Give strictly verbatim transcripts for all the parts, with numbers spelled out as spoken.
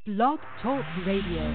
Blog Talk Radio.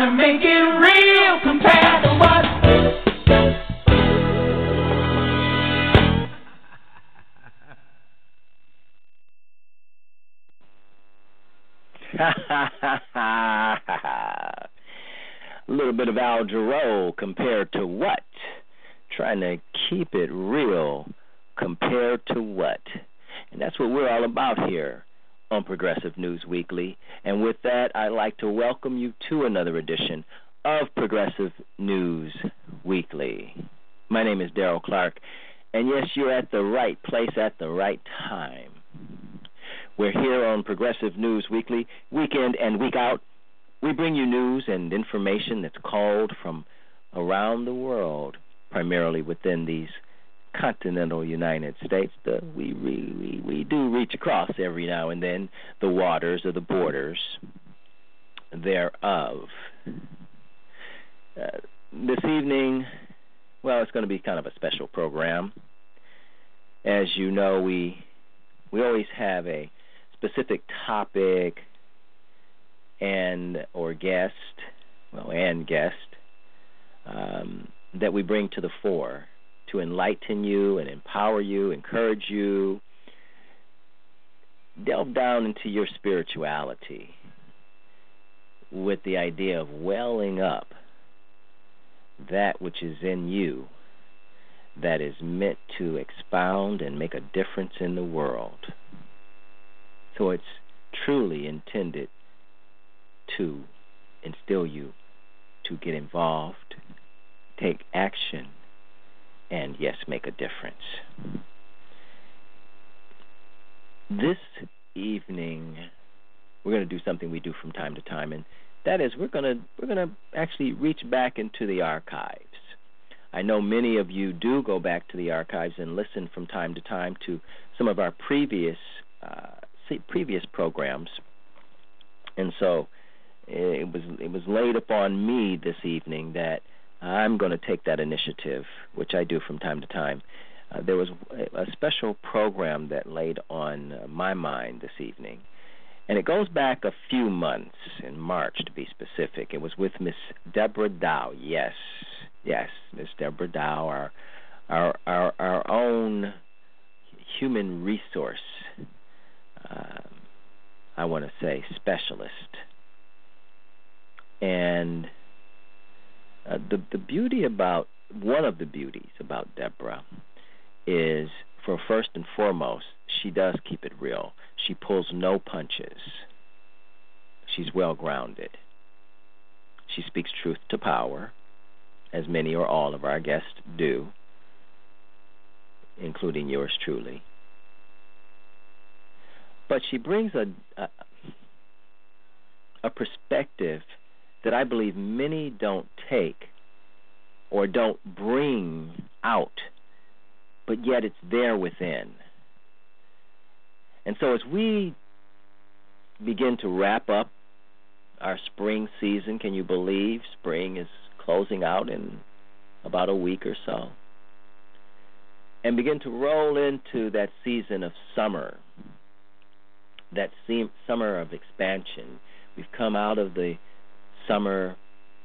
to make it real compared to what. A little bit of Al Jarreau compared to what? Trying to keep it real compared to what? And that's what we're all about here on Progressive News Weekly. And with that, I'd like to welcome you to another edition of Progressive News Weekly. My name is Daryl Clark, and yes, you're at the right place at the right time. We're here on Progressive News Weekly, week in and week out. We bring you news and information that's called from around the world, primarily within these continental United States. The, we, we, we do reach across every now and then the waters or the borders thereof. Uh, this evening, well, it's going to be kind of a special program. As you know, we we always have a specific topic and or guest, well, and guest, um, that we bring to the fore to enlighten you and empower you, encourage you, delve down into your spirituality with the idea of welling up that which is in you that is meant to expound and make a difference in the world. So it's truly intended to instill you to get involved, take action, and, yes, make a difference. This evening, we're going to do something we do from time to time, and that is we're going to we're going to actually reach back into the archives. I know many of you do go back to the archives and listen from time to time to some of our previous uh, previous programs, and so it was it was laid upon me this evening that I'm going to take that initiative, which I do from time to time. Uh, there was a special program that laid on uh, my mind this evening, and it goes back a few months, in March to be specific. It was with Miss Deborah Dow. Yes, yes, Miss Deborah Dow, our our our, our own human resource, uh, I want to say, specialist. And uh, the the beauty about, one of the beauties about Deborah is, for first and foremost, she does keep it real. She pulls no punches. She's well-grounded. She speaks truth to power, as many or all of our guests do, including yours truly. But she brings a, a, a perspective that I believe many don't take or don't bring out, but yet it's there within. And so as we begin to wrap up our spring season, can you believe spring is closing out in about a week or so, and begin to roll into that season of summer, that se- summer of expansion. We've come out of the summer,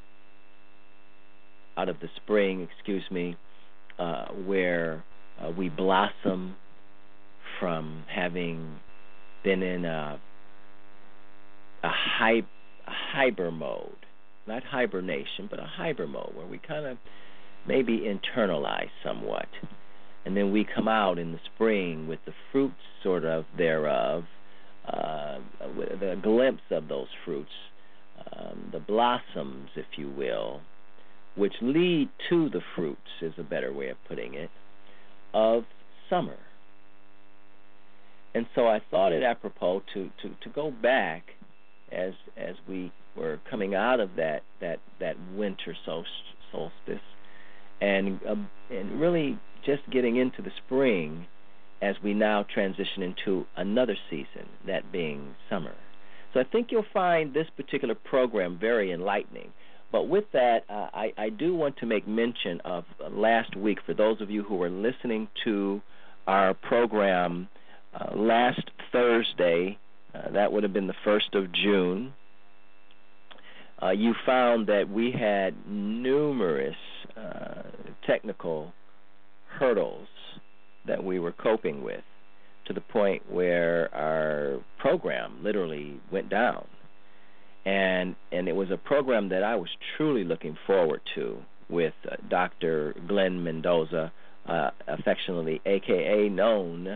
out of the spring, excuse me, uh, where uh, we blossom from having been in a, a, hy- a hyper mode, not hibernation, but a hyper mode, where we kind of maybe internalize somewhat. And then we come out in the spring with the fruits sort of thereof, uh, with a glimpse of those fruits, um, the blossoms, if you will, which lead to the fruits, is a better way of putting it, of summer. And so I thought it apropos to, to, to go back as as we were coming out of that that, that winter solstice, and uh, and really just getting into the spring as we now transition into another season, that being summer. So I think you'll find this particular program very enlightening. But with that, uh, I, I do want to make mention of uh, last week, for those of you who were listening to our program uh, last Thursday, uh, that would have been the first of June. uh, you found that we had numerous uh, technical hurdles that we were coping with, to the point where our program literally went down. And and it was a program that I was truly looking forward to with uh, Doctor Glenn Mendoza, uh, affectionately A K A known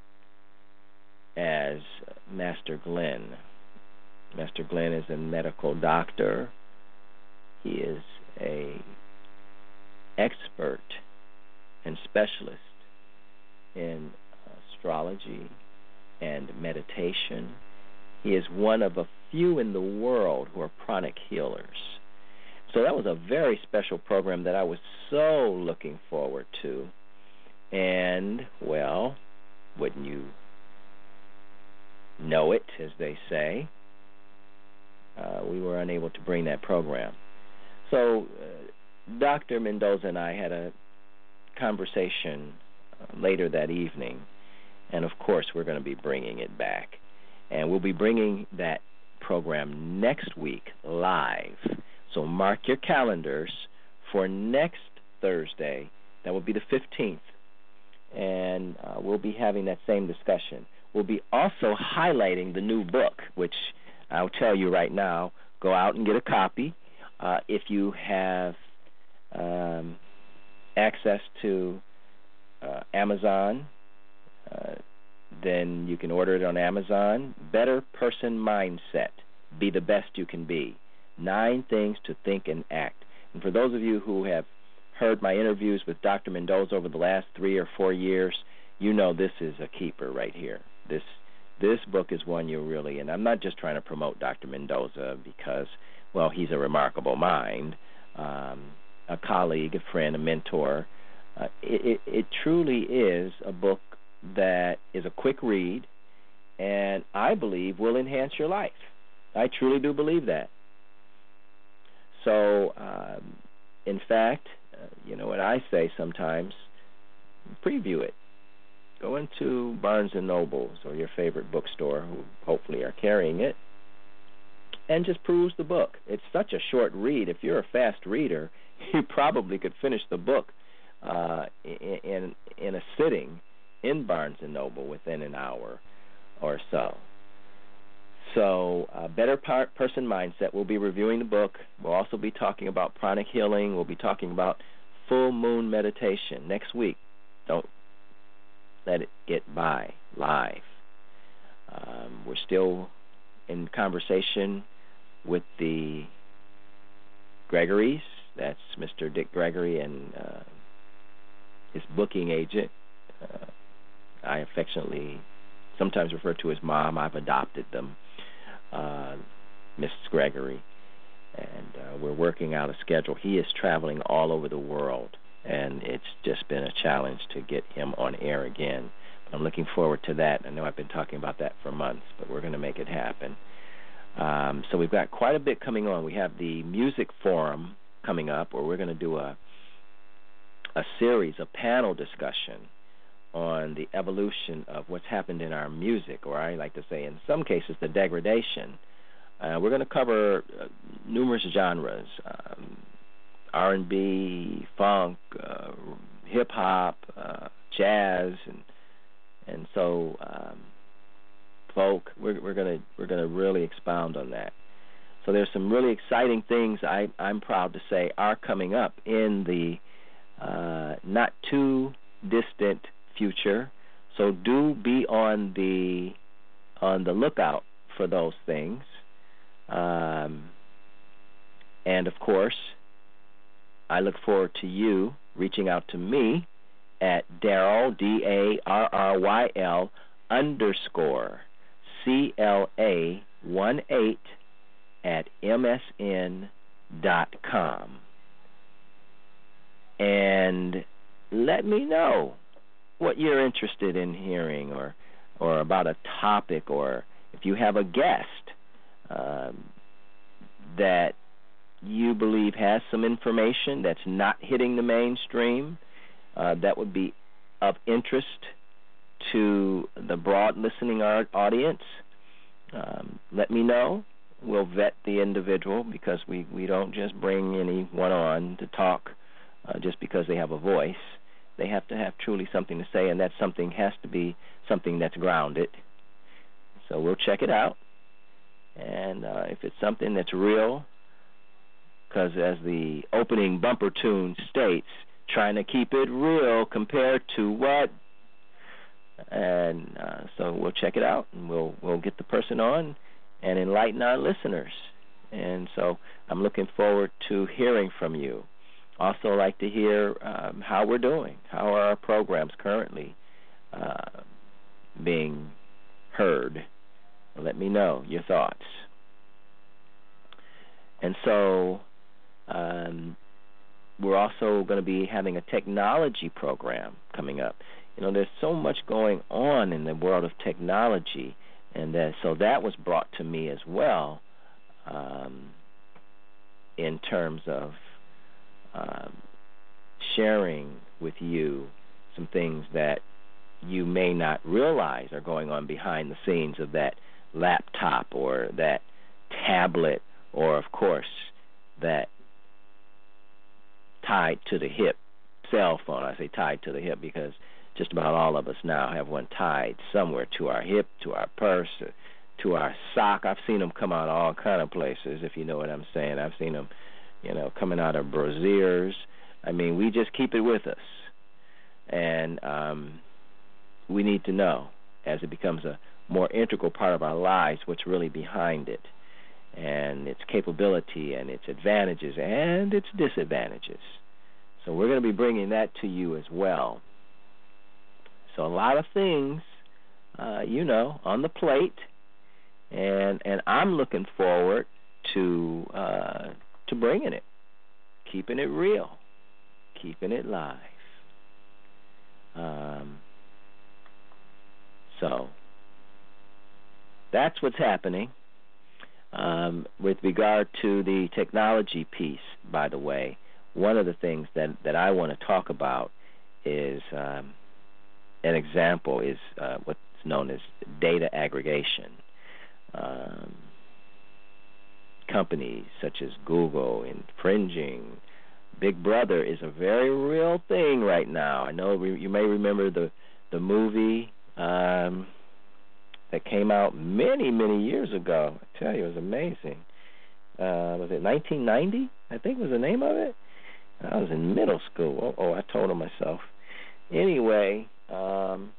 as Master Glenn. Master Glenn is a medical doctor. He is a expert and specialist in astrology and meditation. He is one of a few in the world who are pranic healers. So that was a very special program that I was so looking forward to. And, well, wouldn't you know it, as they say, uh, we were unable to bring that program. So uh, Doctor Mendoza and I had a conversation uh, later that evening, and, of course, we're going to be bringing it back. And we'll be bringing that program next week live. So mark your calendars for next Thursday. That will be the fifteenth. And uh, we'll be having that same discussion. We'll be also highlighting the new book, which I'll tell you right now, go out and get a copy. Uh, if you have um, access to uh, Amazon, uh, then you can order it on Amazon. Better Person Mindset. Be the best you can be. Nine things to think and act. And for those of you who have heard my interviews with Doctor Mendoza over the last three or four years, you know this is a keeper right here. This this book is one you really, and I'm not just trying to promote Doctor Mendoza because, well, he's a remarkable mind, um, a colleague, a friend, a mentor. Uh, it, it, it truly is a book that is a quick read, and I believe will enhance your life. I truly do believe that. So, um, in fact, uh, you know what I say sometimes, preview it. Go into Barnes and Nobles or your favorite bookstore, who hopefully are carrying it, and just peruse the book. It's such a short read. If you're a fast reader, you probably could finish the book uh, in, in a sitting in Barnes and Noble within an hour or so. So, uh, Better Par- Person Mindset. We'll be reviewing the book. We'll also be talking about pranic healing. We'll be talking about full moon meditation next week. Don't let it get by live. Um, we're still in conversation with the Gregories. That's Mister Dick Gregory and uh, his booking agent. Uh, I affectionately sometimes refer to as Mom. I've adopted them, uh, Missus Gregory, and uh, we're working out a schedule. He is traveling all over the world, and it's just been a challenge to get him on air again. But I'm looking forward to that. I know I've been talking about that for months, but we're going to make it happen. Um, so we've got quite a bit coming on. We have the music forum coming up, where we're going to do a a series, a panel discussion on the evolution of what's happened in our music, or I like to say in some cases the degradation. Uh, we're going to cover uh, numerous genres, um, R and B, funk, uh, hip-hop, uh, jazz, and and so um, folk. We're, we're going to we're going to really expound on that. So there's some really exciting things I, I'm proud to say are coming up in the uh, not too distant future. So do be on the on the lookout for those things. Um, and of course, I look forward to you reaching out to me at Darryl, D A R R Y L underscore C L A one eight at M S N dot com. And let me know what you're interested in hearing, or or about a topic, or if you have a guest um, that you believe has some information that's not hitting the mainstream, uh, that would be of interest to the broad listening audience, um, let me know. we'll vet the individual because we, we don't just bring anyone on to talk uh, just because they have a voice. They have to have truly something to say, and that something has to be something that's grounded. So we'll check it out. And uh, if it's something that's real, because as the opening bumper tune states, trying to keep it real compared to what? And uh, so we'll check it out, and we'll we'll get the person on and enlighten our listeners. And so I'm looking forward to hearing from you. Also like to hear um, how we're doing, how are our programs currently uh, being heard. Let me know your thoughts. And so um, we're also going to be having a technology program coming up. You know, there's so much going on in the world of technology, and that, so that was brought to me as well um, in terms of um, sharing with you some things that you may not realize are going on behind the scenes of that laptop or that tablet or, of course, that tied to the hip cell phone. I say tied to the hip because just about all of us now have one tied somewhere to our hip, to our purse, to our sock. I've seen them come out all kind of places, if you know what I'm saying. I've seen them, you know, coming out of brasiers. I mean, we just keep it with us. And um, we need to know, as it becomes a more integral part of our lives, what's really behind it, and its capability and its advantages and its disadvantages. So we're going to be bringing that to you as well. So a lot of things, uh, you know, on the plate, and and I'm looking forward to uh, to bringing it, keeping it real, keeping it live. Um, so that's what's happening. Um, with regard to the technology piece, by the way, one of the things that, that I want to talk about is um, an example is uh, what's known as data aggregation. Um, companies such as Google infringing. Big Brother is a very real thing right now. I know re- you may remember the the movie um, that came out many, many years ago. I tell you, it was amazing. Uh, was it nineteen ninety? I think was the name of it. I was in middle school. Oh, oh I told on myself. Anyway, um,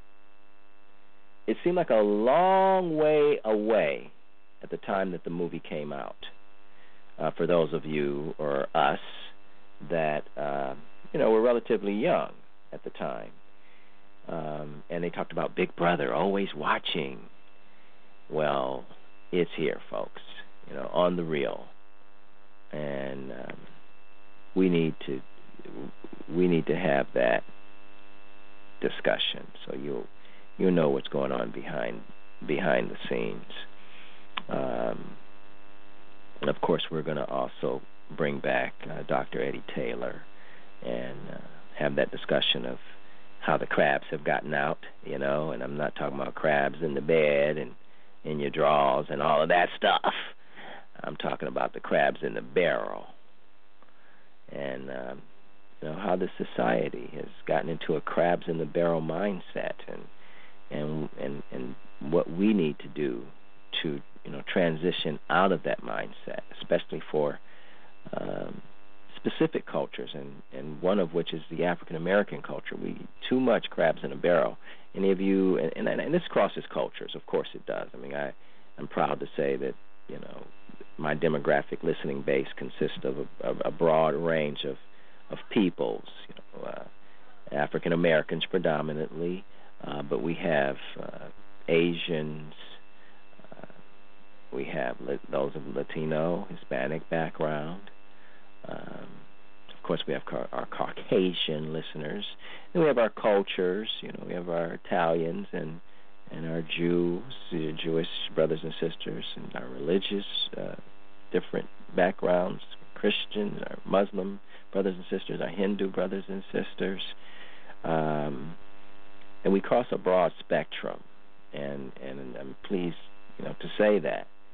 it seemed like a long way away at the time that the movie came out. Uh, for those of you or us that uh, you know were relatively young at the time, um, and they talked about Big Brother always watching. Well, it's here, folks. You know, on the real, and um, we need to we need to have that discussion so you you know what's going on behind behind the scenes. Um, and of course, we're going to also bring back uh, Doctor Eddie Taylor and uh, have that discussion of how the crabs have gotten out, you know, and I'm not talking about crabs in the bed and in your drawers and all of that stuff. I'm talking about the crabs in the barrel, and um, you know how this society has gotten into a crabs in the barrel mindset, and and and and what we need to do to you know transition out of that mindset, especially for um, specific cultures, and, and one of which is the African American culture. We eat too much crabs in a barrel. Any of you, and, and, and this crosses cultures, of course it does. I mean, I I'm proud to say that you know my demographic listening base consists of a, a broad range of of peoples, you know, uh, African Americans predominantly, uh, but we have uh, Asians. We have those of Latino, Hispanic background. Um, of course, we have car- our Caucasian listeners. And we have our cultures. You know, we have our Italians and and our Jews, the Jewish brothers and sisters, and our religious uh, different backgrounds, Christians, our Muslim brothers and sisters, our Hindu brothers and sisters. Um, and we cross a broad spectrum. And, and I'm pleased, you know, to say that.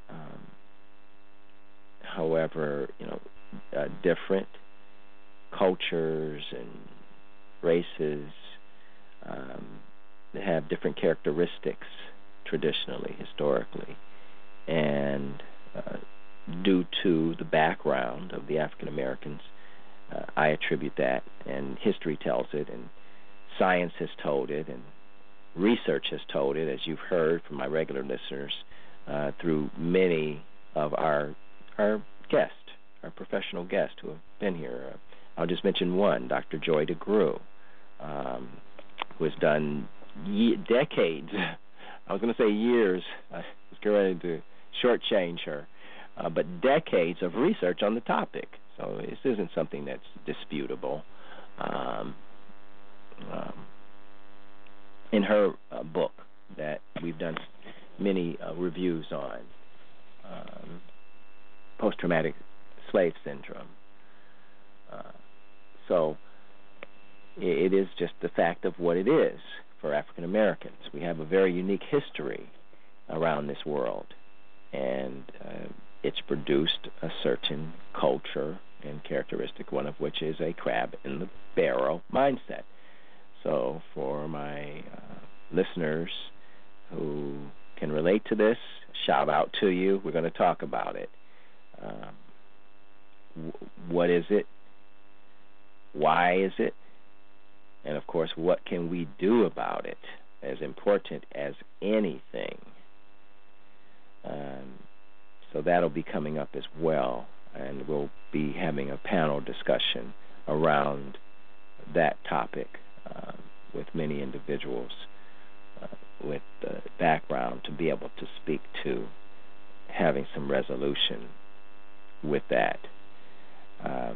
Um, however, you know, uh, different cultures and races um, have different characteristics traditionally, historically, and uh, due to the background of the African Americans, uh, I attribute that, and history tells it, and science has told it, and research has told it, as you've heard from my regular listeners, uh, through many of our our guests, our professional guests who have been here. Uh, I'll just mention one, Doctor Joy DeGruy, um, who has done ye- decades, I was going to say years, I was getting ready to shortchange her, uh, but decades of research on the topic. So this isn't something that's disputable. Um, um, in her uh, book that we've done many uh, reviews on, um, post-traumatic slave syndrome. Uh, so it is just the fact of what it is for African Americans. We have a very unique history around this world, and uh, it's produced a certain culture and characteristic, one of which is a crab in the barrel mindset. So for my uh, listeners who can relate to this, shout out to you. We're going to talk about it. Um, w- what is it? Why is it? And, of course, what can we do about it, as important as anything? Um, so that'll be coming up as well, and we'll be having a panel discussion around that topic uh, with many individuals uh, with the background to be able to speak to having some resolution with that. Um,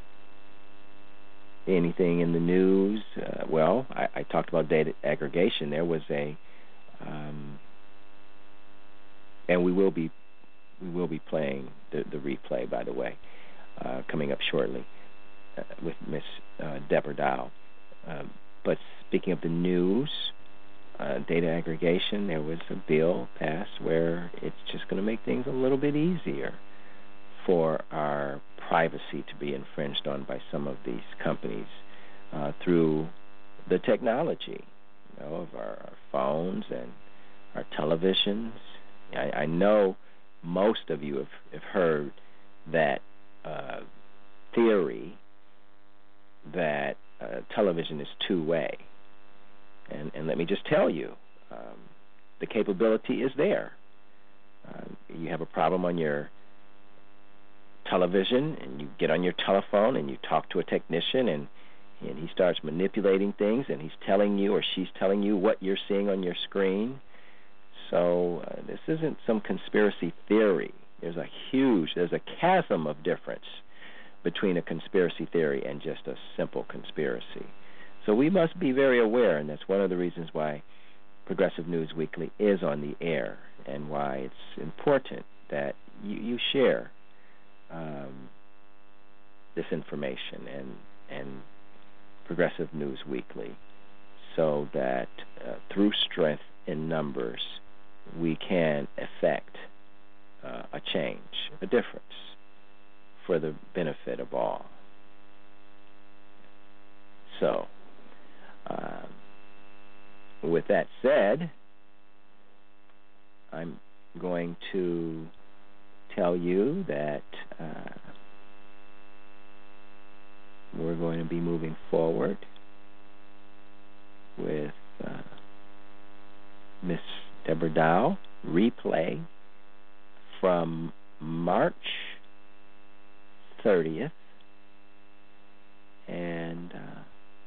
anything in the news? Uh, well, I, I talked about data aggregation. There was a, um, and we will be we will be playing the, the replay, by the way, uh, coming up shortly uh, with Miss uh, Deborah Dow. Um, but speaking of the news, uh, data aggregation, there was a bill passed where it's just going to make things a little bit easier for our privacy to be infringed on by some of these companies uh, through the technology, you know, of our, our phones and our televisions. I, I know most of you have, have heard that uh, theory that uh, television is two-way. And, and let me just tell you, um, the capability is there. Uh, you have a problem on your television, and you get on your telephone and you talk to a technician, and and he starts manipulating things, and he's telling you or she's telling you what you're seeing on your screen. So uh, this isn't some conspiracy theory. There's a huge, there's a chasm of difference between a conspiracy theory and just a simple conspiracy. So we must be very aware, and that's one of the reasons why Progressive News Weekly is on the air, and why it's important that you, you share um, this information and and Progressive News Weekly, so that uh, through strength in numbers, we can effect uh, a change, a difference, for the benefit of all. So, um, with that said, I'm going to tell you that uh, we're going to be moving forward with uh, Miss Deborah Dow, replay from March thirtieth, and uh,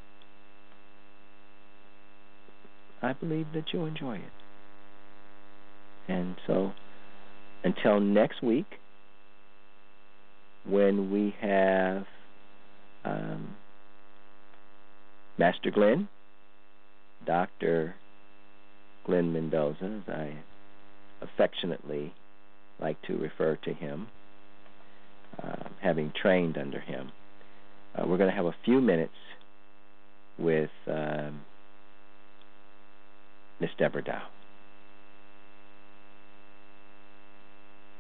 I believe that you'll enjoy it. And so, until next week, when we have um, Master Glenn, Doctor Glenn Mendoza, as I affectionately like to refer to him, uh, having trained under him, uh, we're going to have a few minutes with um, Miss Deborah Dow.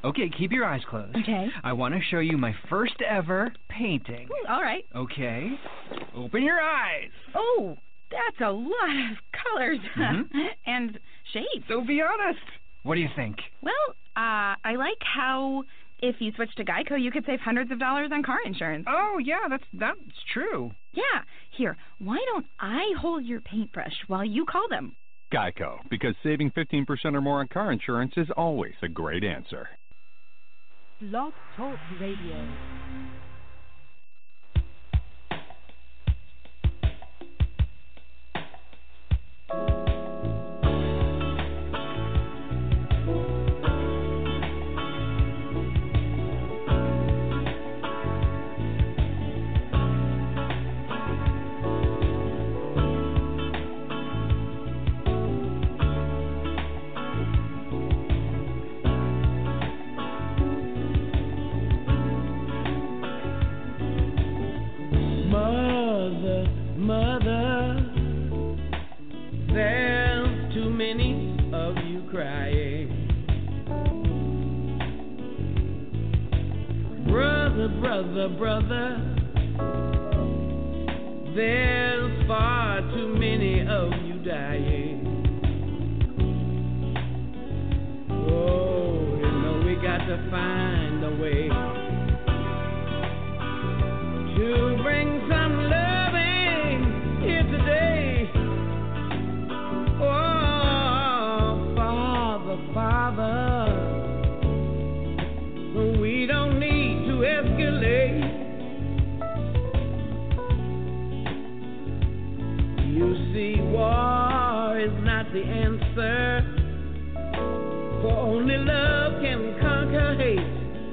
Okay, keep your eyes closed. Okay. I want to show you my first ever painting. Ooh, all right. Okay. Open your eyes. Oh, that's a lot of colors Mm-hmm. and shapes. So be honest. What do you think? Well, uh, I like how if you switch to Geico, you could save hundreds of dollars on car insurance. Oh, yeah, that's that's true. Yeah. Here, why don't I hold your paintbrush while you call them? Geico, because saving fifteen percent or more on car insurance is always a great answer. Blog Talk Radio. Brother, brother, there's far too many of you dying. Oh, you know we got to find a way to bring some loving here today. Oh, Father, Father, we don't need to escalate. You see, war is not the answer, for only love can conquer hate.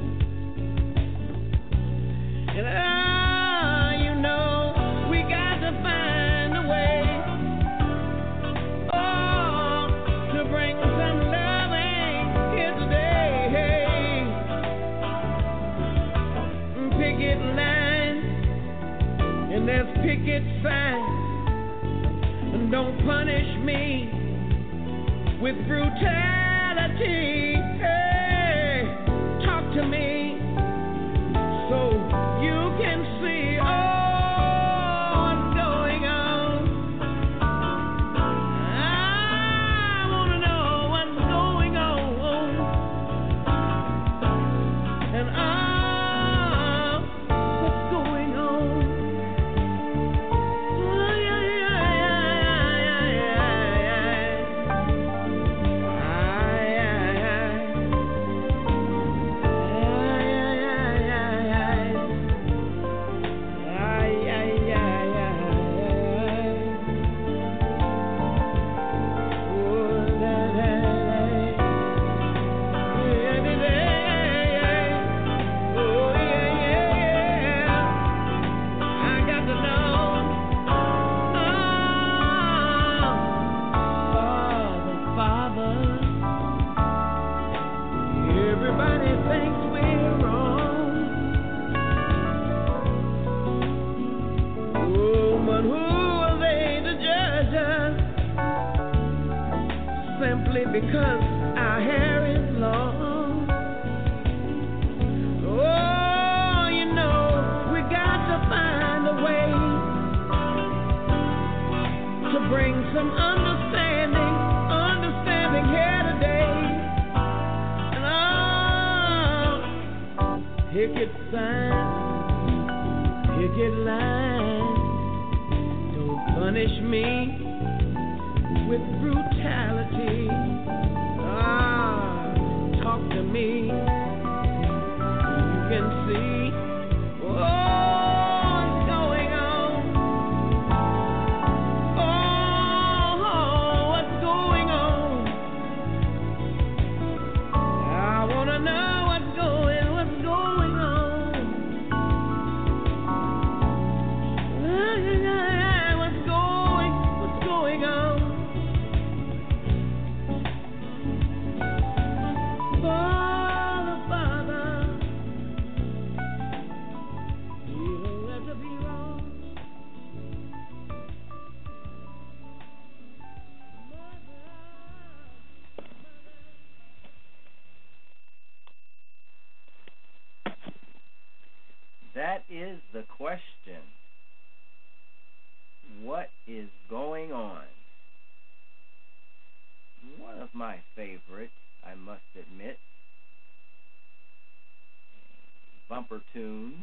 And ah, you know, we got to find a way, oh, to bring some loving here today. Picket line, and there's picket signs. And don't punish me with brutality. Hey, talk to me so you can see oh, what's going on. I want to know what's going on. And I what's going on. Oh, yeah, yeah, yeah, yeah, yeah. Ah, yeah, yeah. Ah, yeah, yeah, yeah. Ah, yeah, yeah, yeah. Oh, da, da, da. Yeah, da, da, yeah. Oh, yeah, yeah, yeah. I got to know. Oh, Father, Father, everybody thinks we're wrong. Oh, but who are they to judge us? Simply because our hair is long. Oh, you know, we got to find a way to bring some understanding, understanding here today. And oh, picket sign, picket line, don't punish me with brutality. Ah, talk to me. You can see oh, what's going on. Oh, what's going on. I want to know what's going, what's going on. Ah, yeah, yeah, yeah, what's going, what's going on. Father, Father, is the question. What is going on? One of my favorite, I must admit, bumper tunes.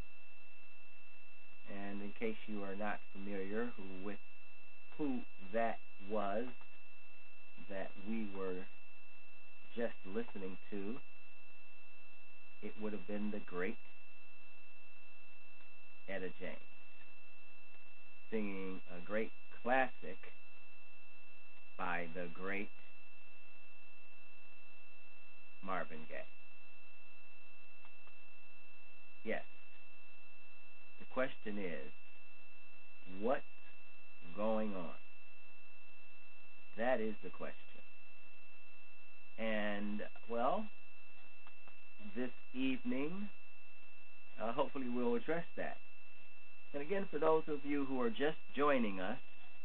And in case you are not familiar who with who that was that we were just listening to, it would have been the great Etta James singing a great classic by the great Marvin Gaye. Yes. The question is, what's going on? That is the question. And, well, this evening, uh, hopefully we'll address that. And again, for those of you who are just joining us,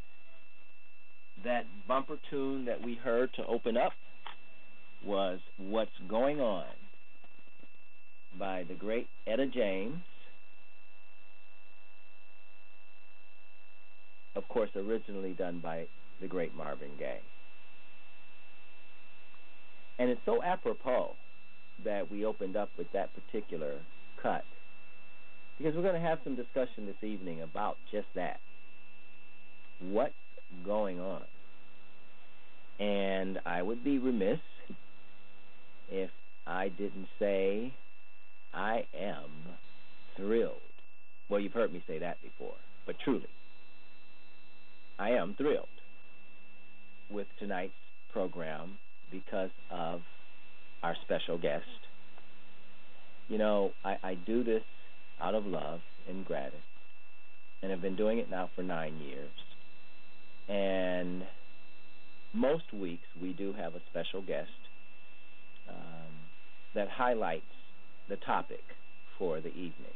that bumper tune that we heard to open up was What's Going On by the great Etta James. Of course, originally done by the great Marvin Gaye. And it's so apropos that we opened up with that particular cut, because we're going to have some discussion this evening about just that. What's going on? And I would be remiss if I didn't say I am thrilled. Well, you've heard me say that before, but truly, I am thrilled with tonight's program because of our special guest. You know, I, I do this out of love and gratitude, and have been doing it now for nine years. And most weeks we do have a special guest um, that highlights the topic for the evening.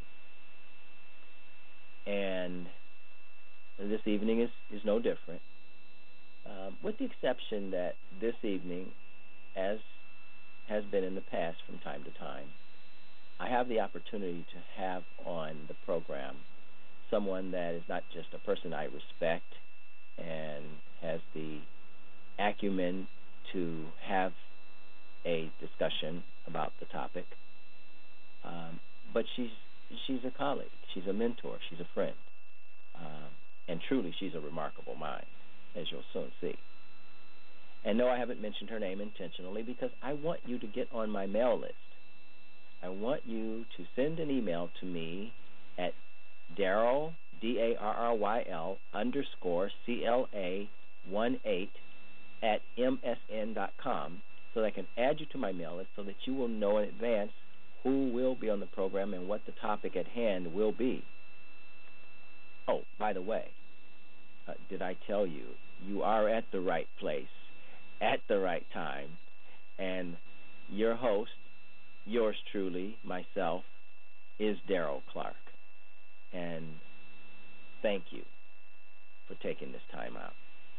And this evening is, is no different, um, with the exception that this evening, as has been in the past from time to time, I have the opportunity to have on the program someone that is not just a person I respect and has the acumen to have a discussion about the topic, um, but she's she's a colleague, she's a mentor, she's a friend, um, and truly she's a remarkable mind, as you'll soon see. And no, I haven't mentioned her name intentionally because I want you to get on my mail list. I want you to send an email to me at Darryl, D A R R Y L, underscore C L A one eight at M S N dot com so that I can add you to my mail list so that you will know in advance who will be on the program and what the topic at hand will be. Oh, by the way, uh, did I tell you, you are at the right place at the right time, and your host, yours truly, myself, is Darryl Clark. And thank you for taking this time out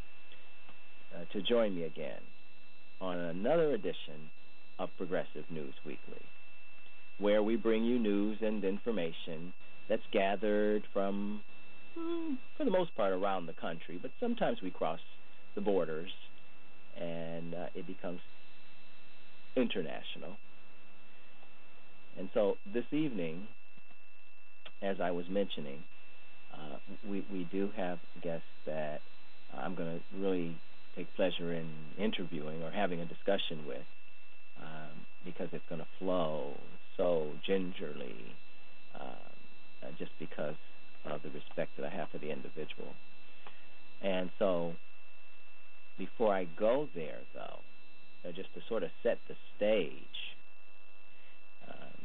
uh, to join me again on another edition of Progressive News Weekly, where we bring you news and information that's gathered from, hmm, for the most part, around the country, but sometimes we cross the borders and uh, it becomes international. And so this evening, as I was mentioning, uh, we, we do have guests that I'm going to really take pleasure in interviewing or having a discussion with, um, because it's going to flow so gingerly, uh, just because of the respect that I have for the individual. And so before I go there, though, uh, just to sort of set the stage, um,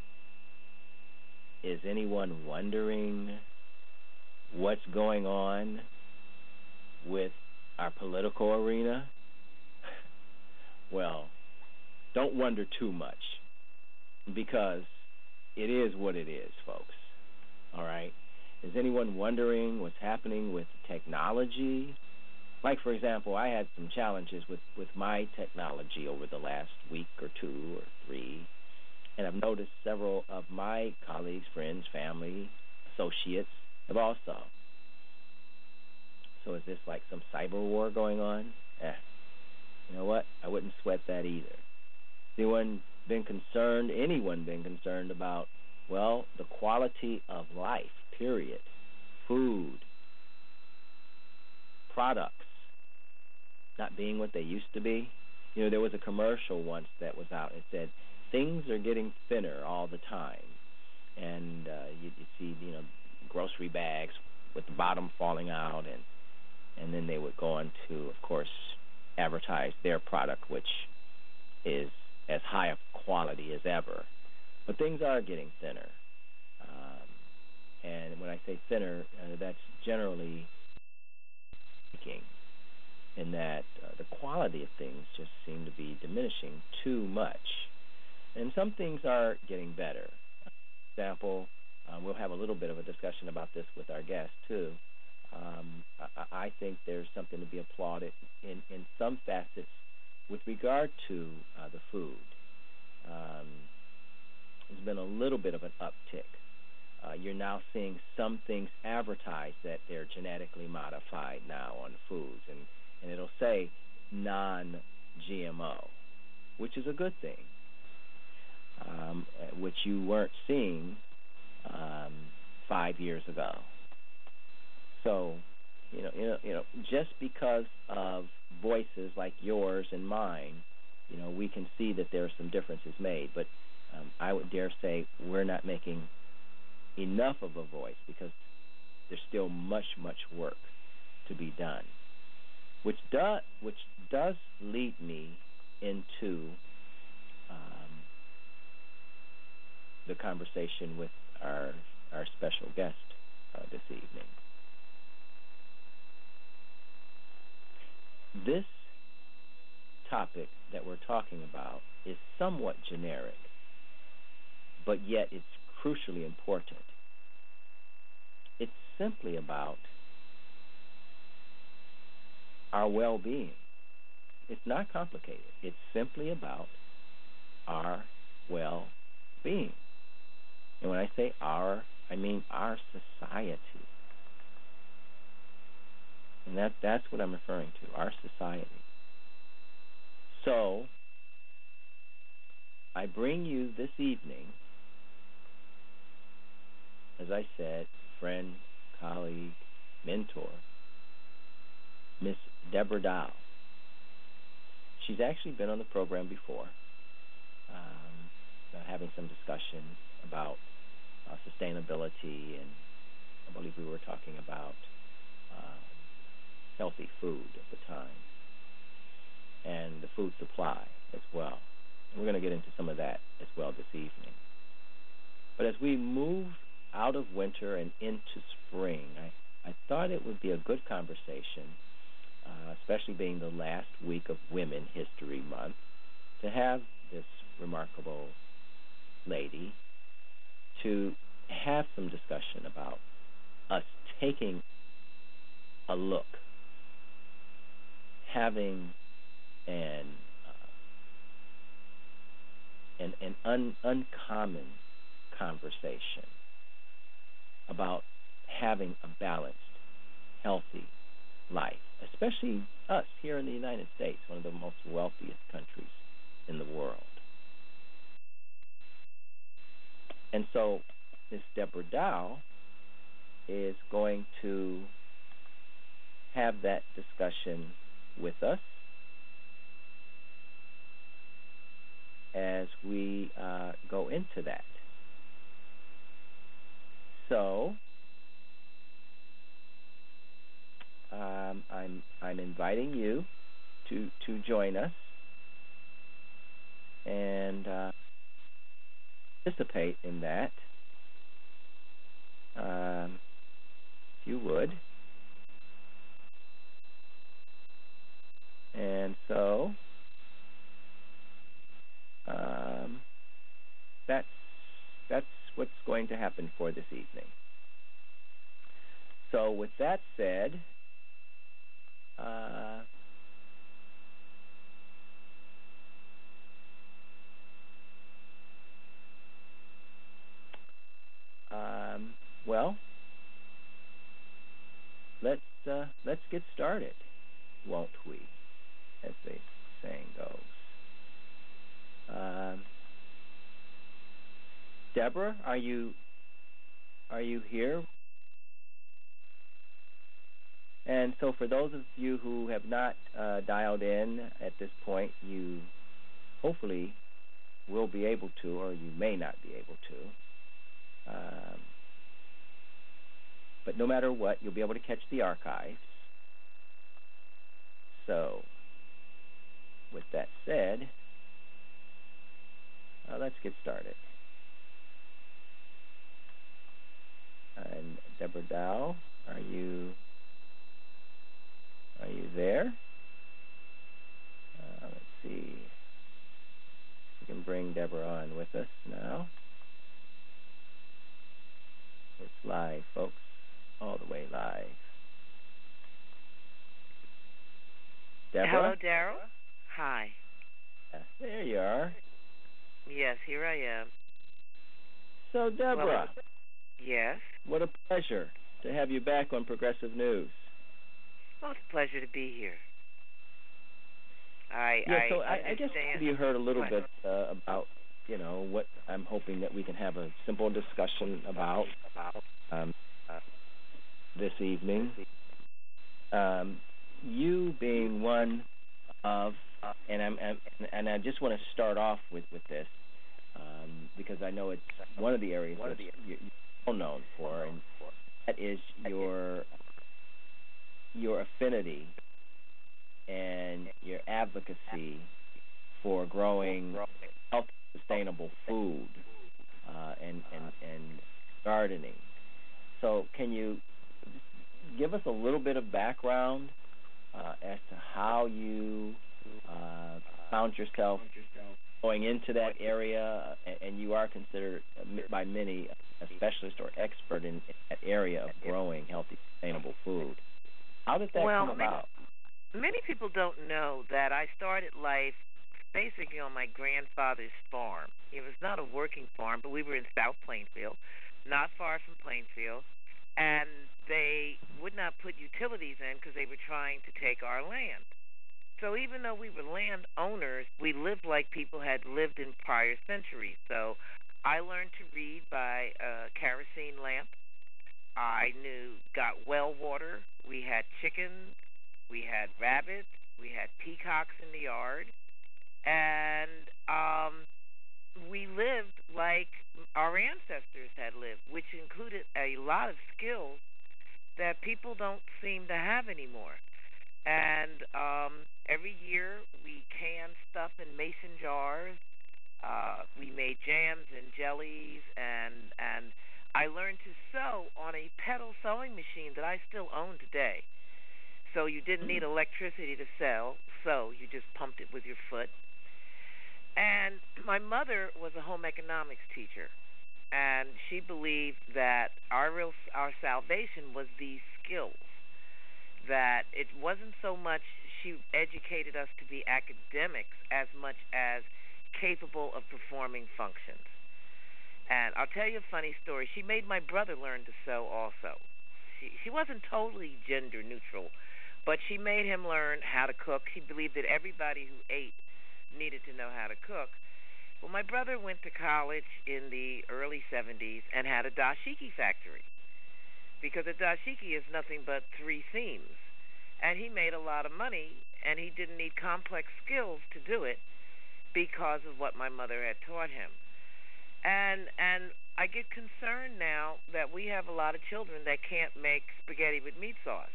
is anyone wondering what's going on with our political arena? Well, don't wonder too much, because it is what it is, folks. All right? Is anyone wondering what's happening with technology? Like, for example, I had some challenges with, with my technology over the last week or two or three, and I've noticed several of my colleagues, friends, family, associates have also. So is this like some cyber war going on? Eh, you know what? I wouldn't sweat that either. Has anyone been concerned, anyone been concerned about, well, the quality of life, period, food, products, not being what they used to be? You know, there was a commercial once that was out. It said, things are getting thinner all the time. And uh, you, you see, you know, grocery bags with the bottom falling out, and and then they would go on to, of course, advertise their product, which is as high of quality as ever. But things are getting thinner. Um, and when I say thinner, uh, that's generally speaking, in that uh, the quality of things just seem to be diminishing too much. And some things are getting better. For example, uh, we'll have a little bit of a discussion about this with our guests, too. Um, I, I think there's something to be applauded in, in some facets with regard to uh, the food. Um, there's been a little bit of an uptick. Uh, you're now seeing some things advertised that they're genetically modified now on foods, and, and it'll say non-G M O, which is a good thing, um, which you weren't seeing um, five years ago. So, you know, you know, you know, just because of voices like yours and mine, you know, we can see that there are some differences made. But um, I would dare say we're not making enough of a voice because there's still much, much work to be done. Which does, which does lead me into um, the conversation with our our special guest uh, this evening. This topic that we're talking about is somewhat generic, but yet it's crucially important. It's simply about our well-being. It's not complicated. It's simply about our well-being. And when I say our, I mean our society. And that, that's what I'm referring to, our society. So, I bring you this evening, as I said, friend, colleague, mentor, Miss Deborah Dow. She's actually been on the program before, um, having some discussion about uh, sustainability, and I believe we were talking about um, healthy food at the time, and the food supply as well. And we're going to get into some of that as well this evening. But as we move out of winter and into spring, I, I thought it would be a good conversation, uh, especially being the last week of Women History Month, to have this remarkable lady to have some discussion about us taking a look, having an uh, an, an un, uncommon conversation about having a balanced, healthy life, especially us here in the United States, one of the most wealthiest countries in the world. And so Miss Deborah Dow is going to have that discussion with us as we uh, go into that. So um, I'm I'm inviting you to to join us and uh, participate in that, um, if you would. And so um, that's that's what's going to happen for this evening. So with that said, uh, get started, won't we? As the saying goes. Um, Deborah, are you are you here? And so, for those of you who have not uh, dialed in at this point, you hopefully will be able to, or you may not be able to. Um, but no matter what, you'll be able to catch the archives. So, with that said, uh, let's get started. And Deborah Dow, are you are you there? Uh, let's see. We can bring Deborah on with us now. It's live, folks, all the way live. Deborah? Hello, Daryl. Hi. Yeah, there you are. Yes, here I am. So, Deborah. Well, yes. What a pleasure to have you back on Progressive News. Well, it's a pleasure to be here. I yeah, I so I, I guess understand. you heard a little what? bit uh, about, you know, what I'm hoping that we can have a simple discussion about um, uh, this evening. Um, you being one of, and I'm, I'm and I just want to start off with with this um, because I know it's one of the areas that you're well known for, and that is your your affinity and your advocacy for growing healthy, sustainable food uh, and, and, and gardening. So can you give us a little bit of background uh, as to how you uh, found yourself going into that area, and, and you are considered by many a specialist or expert in, in that area of growing healthy, sustainable food. How did that well, come about? Many people don't know that I started life basically on my grandfather's farm. It was not a working farm, but we were in South Plainfield, not far from Plainfield, and they would not put utilities in because they were trying to take our land. So even though we were landowners, we lived like people had lived in prior centuries. So I learned to read by a kerosene lamp. I knew, got well water. We had chickens. We had rabbits. We had peacocks in the yard. And um, we lived like our ancestors had lived, which included a lot of skills that people don't seem to have anymore. And um, every year we canned stuff in mason jars. Uh, we made jams and jellies, and and I learned to sew on a pedal sewing machine that I still own today. So you didn't need electricity to sew, sew. You just pumped it with your foot. And my mother was a home economics teacher, and she believed that our real our salvation was these skills. That it wasn't so much she educated us to be academics as much as capable of performing functions. And I'll tell you a funny story. She made my brother learn to sew also. She she wasn't totally gender neutral, but she made him learn how to cook. She believed that everybody who ate needed to know how to cook. Well, my brother went to college in the early seventies and had a dashiki factory, because a dashiki is nothing but three seams. And he made a lot of money, and he didn't need complex skills to do it because of what my mother had taught him. And and I get concerned now that we have a lot of children that can't make spaghetti with meat sauce.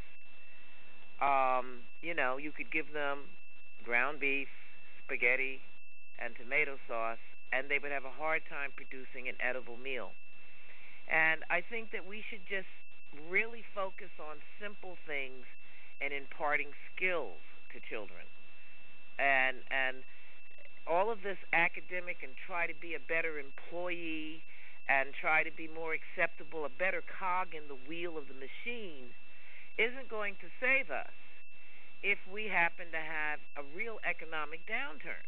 Um, you know, you could give them ground beef, spaghetti, and tomato sauce, and they would have a hard time producing an edible meal. And I think that we should just really focus on simple things and imparting skills to children. And and all of this academic and try to be a better employee and try to be more acceptable, a better cog in the wheel of the machine, isn't going to save us if we happen to have a real economic downturn.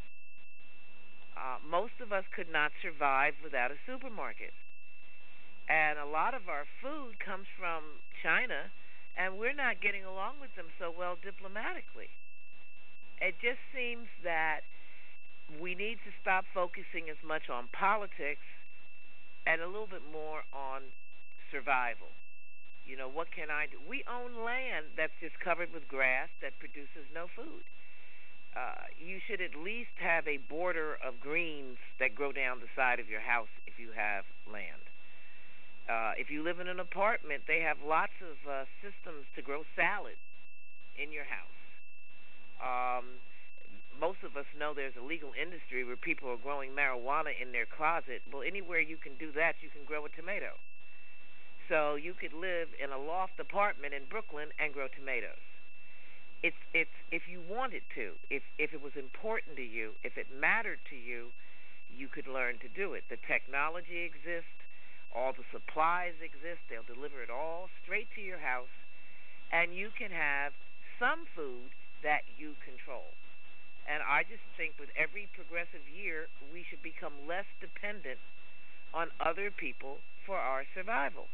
Uh, most of us could not survive without a supermarket. And a lot of our food comes from China and we're not getting along with them so well diplomatically. It just seems that we need to stop focusing as much on politics and a little bit more on survival. You know, what can I do? We own land that's just covered with grass that produces no food. Uh, you should at least have a border of greens that grow down the side of your house if you have land. Uh, if you live in an apartment, they have lots of uh, systems to grow salad in your house. Um, most of us know there's a legal industry where people are growing marijuana in their closet. Well, anywhere you can do that, you can grow a tomato. So you could live in a loft apartment in Brooklyn and grow tomatoes. It's it's if you wanted to, if if it was important to you, if it mattered to you, you could learn to do it. The technology exists, all the supplies exist. They'll deliver it all straight to your house, and you can have some food that you control. And I just think with every progressive year, we should become less dependent on other people for our survival.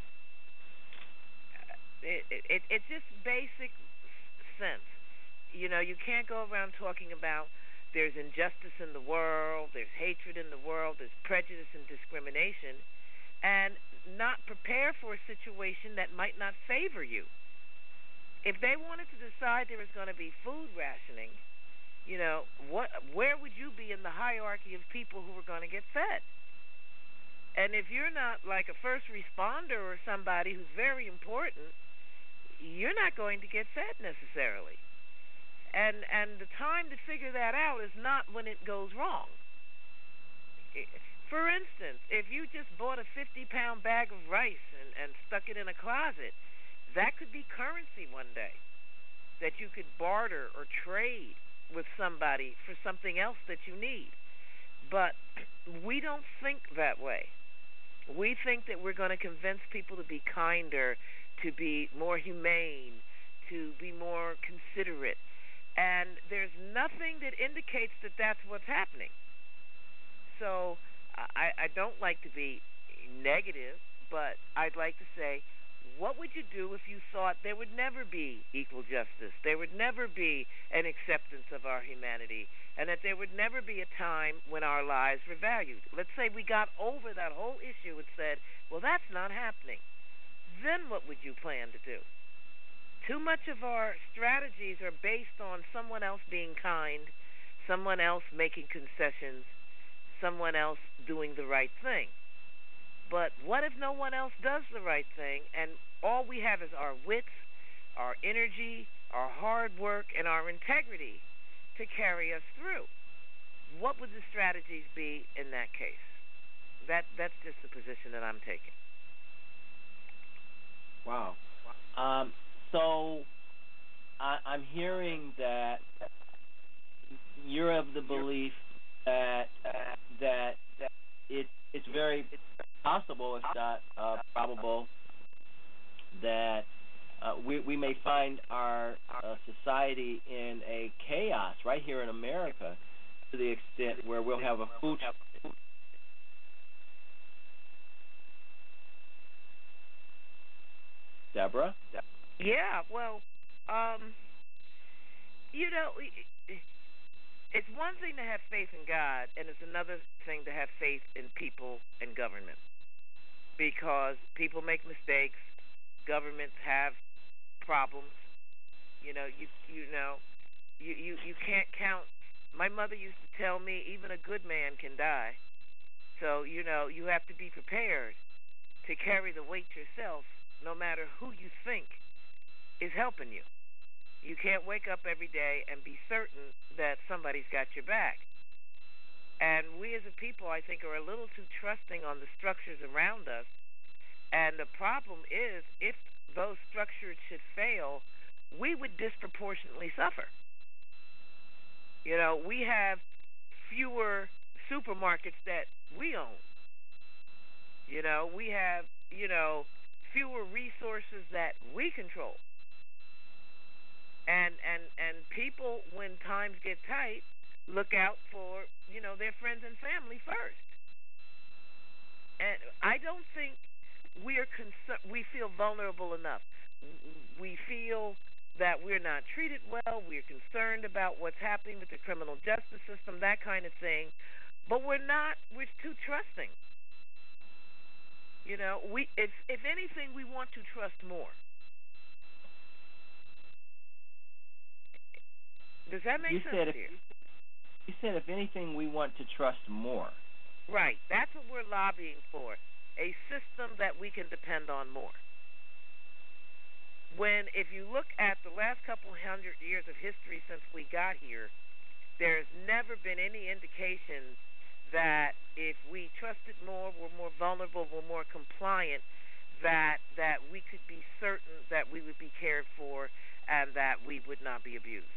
It, it, it's just basic sense. You know, you can't go around talking about there's injustice in the world, there's hatred in the world, there's prejudice and discrimination, and not prepare for a situation that might not favor you. If they wanted to decide there was going to be food rationing, you know, what, where would you be in the hierarchy of people who are going to get fed? And if you're not like a first responder or somebody who's very important, you're not going to get fed necessarily. And and the time to figure that out is not when it goes wrong. For instance, if you just bought a fifty-pound bag of rice and, and stuck it in a closet, that could be currency one day that you could barter or trade with somebody for something else that you need. But we don't think that way. We think that we're going to convince people to be kinder, to be more humane, to be more considerate. And there's nothing that indicates that that's what's happening. So I, I don't like to be negative, but I'd like to say, what would you do if you thought there would never be equal justice, there would never be an acceptance of our humanity, and that there would never be a time when our lives were valued? Let's say we got over that whole issue and said, well, that's not happening. Then what would you plan to do? Too much of our strategies are based on someone else being kind, someone else making concessions, someone else doing the right thing. But what if no one else does the right thing, and all we have is our wits, our energy, our hard work, and our integrity to carry us through? What would the strategies be in that case? That That's just the position that I'm taking. Wow. Um, so I, I'm hearing that you're of the belief that that it it's very possible, if not uh, probable, that uh, we we may find our uh, society in a chaos right here in America, to the extent where we'll have a food. Deborah? Yeah, well, um, you know, it's one thing to have faith in God, and it's another thing to have faith in people and government. Because people make mistakes, governments have problems. You know, you you know, you, you, you can't count. My mother used to tell me even a good man can die. So, you know, you have to be prepared to carry the weight yourself, no matter who you think is helping you. You can't wake up every day and be certain that somebody's got your back. And we as a people, I think, are a little too trusting on the structures around us. And the problem is, if those structures should fail, we would disproportionately suffer. You know, we have fewer supermarkets that we own. You know, we have, you know, fewer resources that we control. And and and people, when times get tight, look out for, you know, their friends and family first. And I don't think we are concerned. We feel vulnerable enough. we feel that we're not treated well, we're concerned about what's happening with the criminal justice system, that kind of thing. But we're not, we're too trusting. You know, we if if anything, we want to trust more. Does that make You sense said if to you? you said if anything, we want to trust more. Right. That's what we're lobbying for. A system that we can depend on more. When, if you look at the last couple hundred years of history since we got here, there's never been any indication that if we trusted more, we're more vulnerable, we're more compliant, that that we could be certain that we would be cared for and that we would not be abused.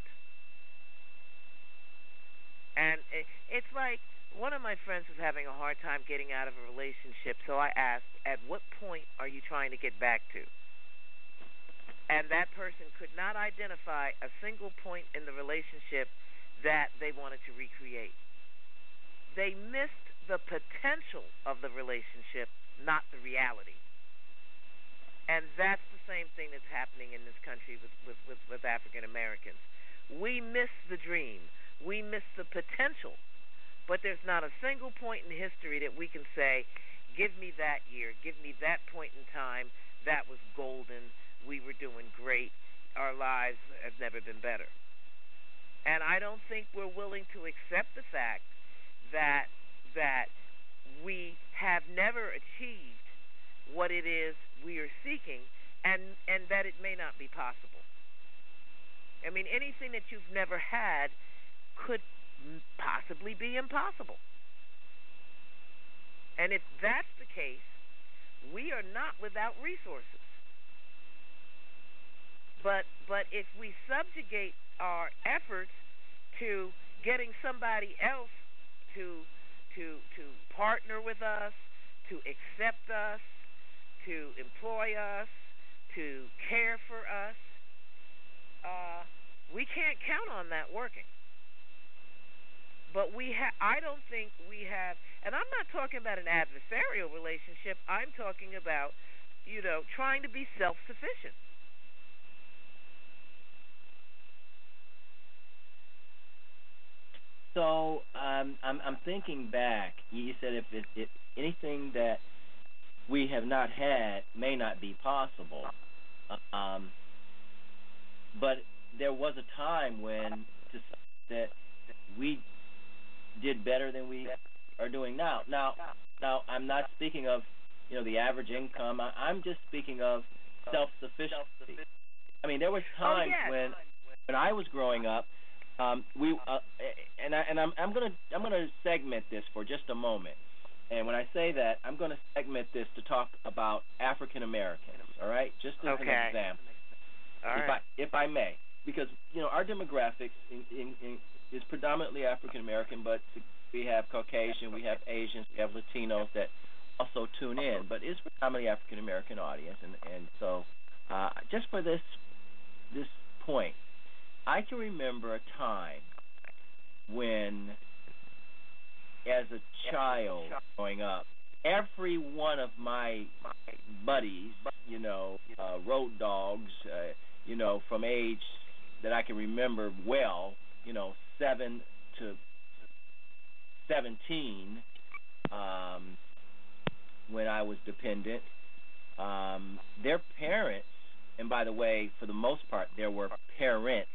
And it, it's like one of my friends was having a hard time getting out of a relationship, so I asked, at what point are you trying to get back to? And that person could not identify a single point in the relationship that they wanted to recreate. They missed the potential of the relationship, not the reality. And that's the same thing that's happening in this country with, with, with, with African Americans. We miss the dream. We miss the potential. But there's not a single point in history that we can say, give me that year, give me that point in time, that was golden, we were doing great, our lives have never been better. And I don't think we're willing to accept the fact that that we have never achieved what it is we are seeking, and and that it may not be possible. I mean, anything that you've never had could possibly be impossible. And if that's the case, we are not without resources. But but if we subjugate our efforts to getting somebody else to to to partner with us, to accept us, to employ us, to care for us, uh, we can't count on that working. But we ha- I don't think we have, and I'm not talking about an adversarial relationship. I'm talking about, you know, trying to be self-sufficient. So um, I'm I'm thinking back. You said if, it, if anything that we have not had may not be possible, um, but there was a time when to, that we did better than we are doing now. Now, now I'm not speaking of you know the average income. I, I'm just speaking of self-sufficiency. I mean, there was times oh, yes. when when I was growing up. Um, we uh, and I and I'm I'm gonna I'm gonna segment this for just a moment, and when I say that, I'm gonna segment this to talk about African Americans. All right, just as okay. an example, All if right. I if I may, because you know our demographics in, in, in is predominantly African American, but we have Caucasian, we have Asians, we have Latinos that also tune in, but it's predominantly African American audience, and and so uh, just for this this point. I can remember a time when, as a child growing up, every one of my buddies, you know, uh, road dogs, uh, you know, from age that I can remember well, you know, seven to seventeen, um, when I was dependent, um, their parents, and by the way, for the most part, there were parents.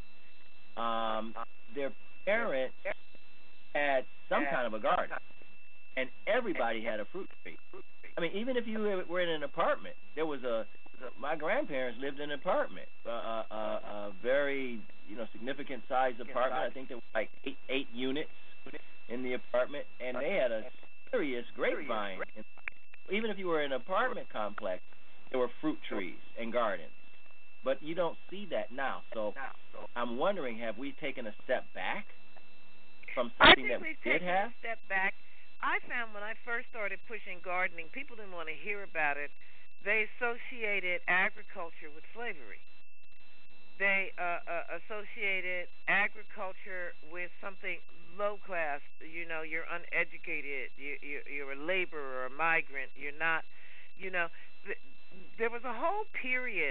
Um, their parents had some kind of a garden, and everybody had a fruit tree. I mean, even if you were in an apartment, there was a. My grandparents lived in an apartment, uh, a, a, a very you know significant sized apartment. I think there were like eight eight units in the apartment, and they had a serious grapevine. And even if you were in an apartment complex, there were fruit trees and gardens. But you don't see that now. So I'm wondering, have we taken a step back from something that we did have? I think we've taken a step back. I found when I first started pushing gardening, people didn't want to hear about it. They associated agriculture with slavery. They uh, uh, associated agriculture with something low class. You know, you're uneducated. You, you, you're a laborer or a migrant. You're not, you know. Th- there was a whole period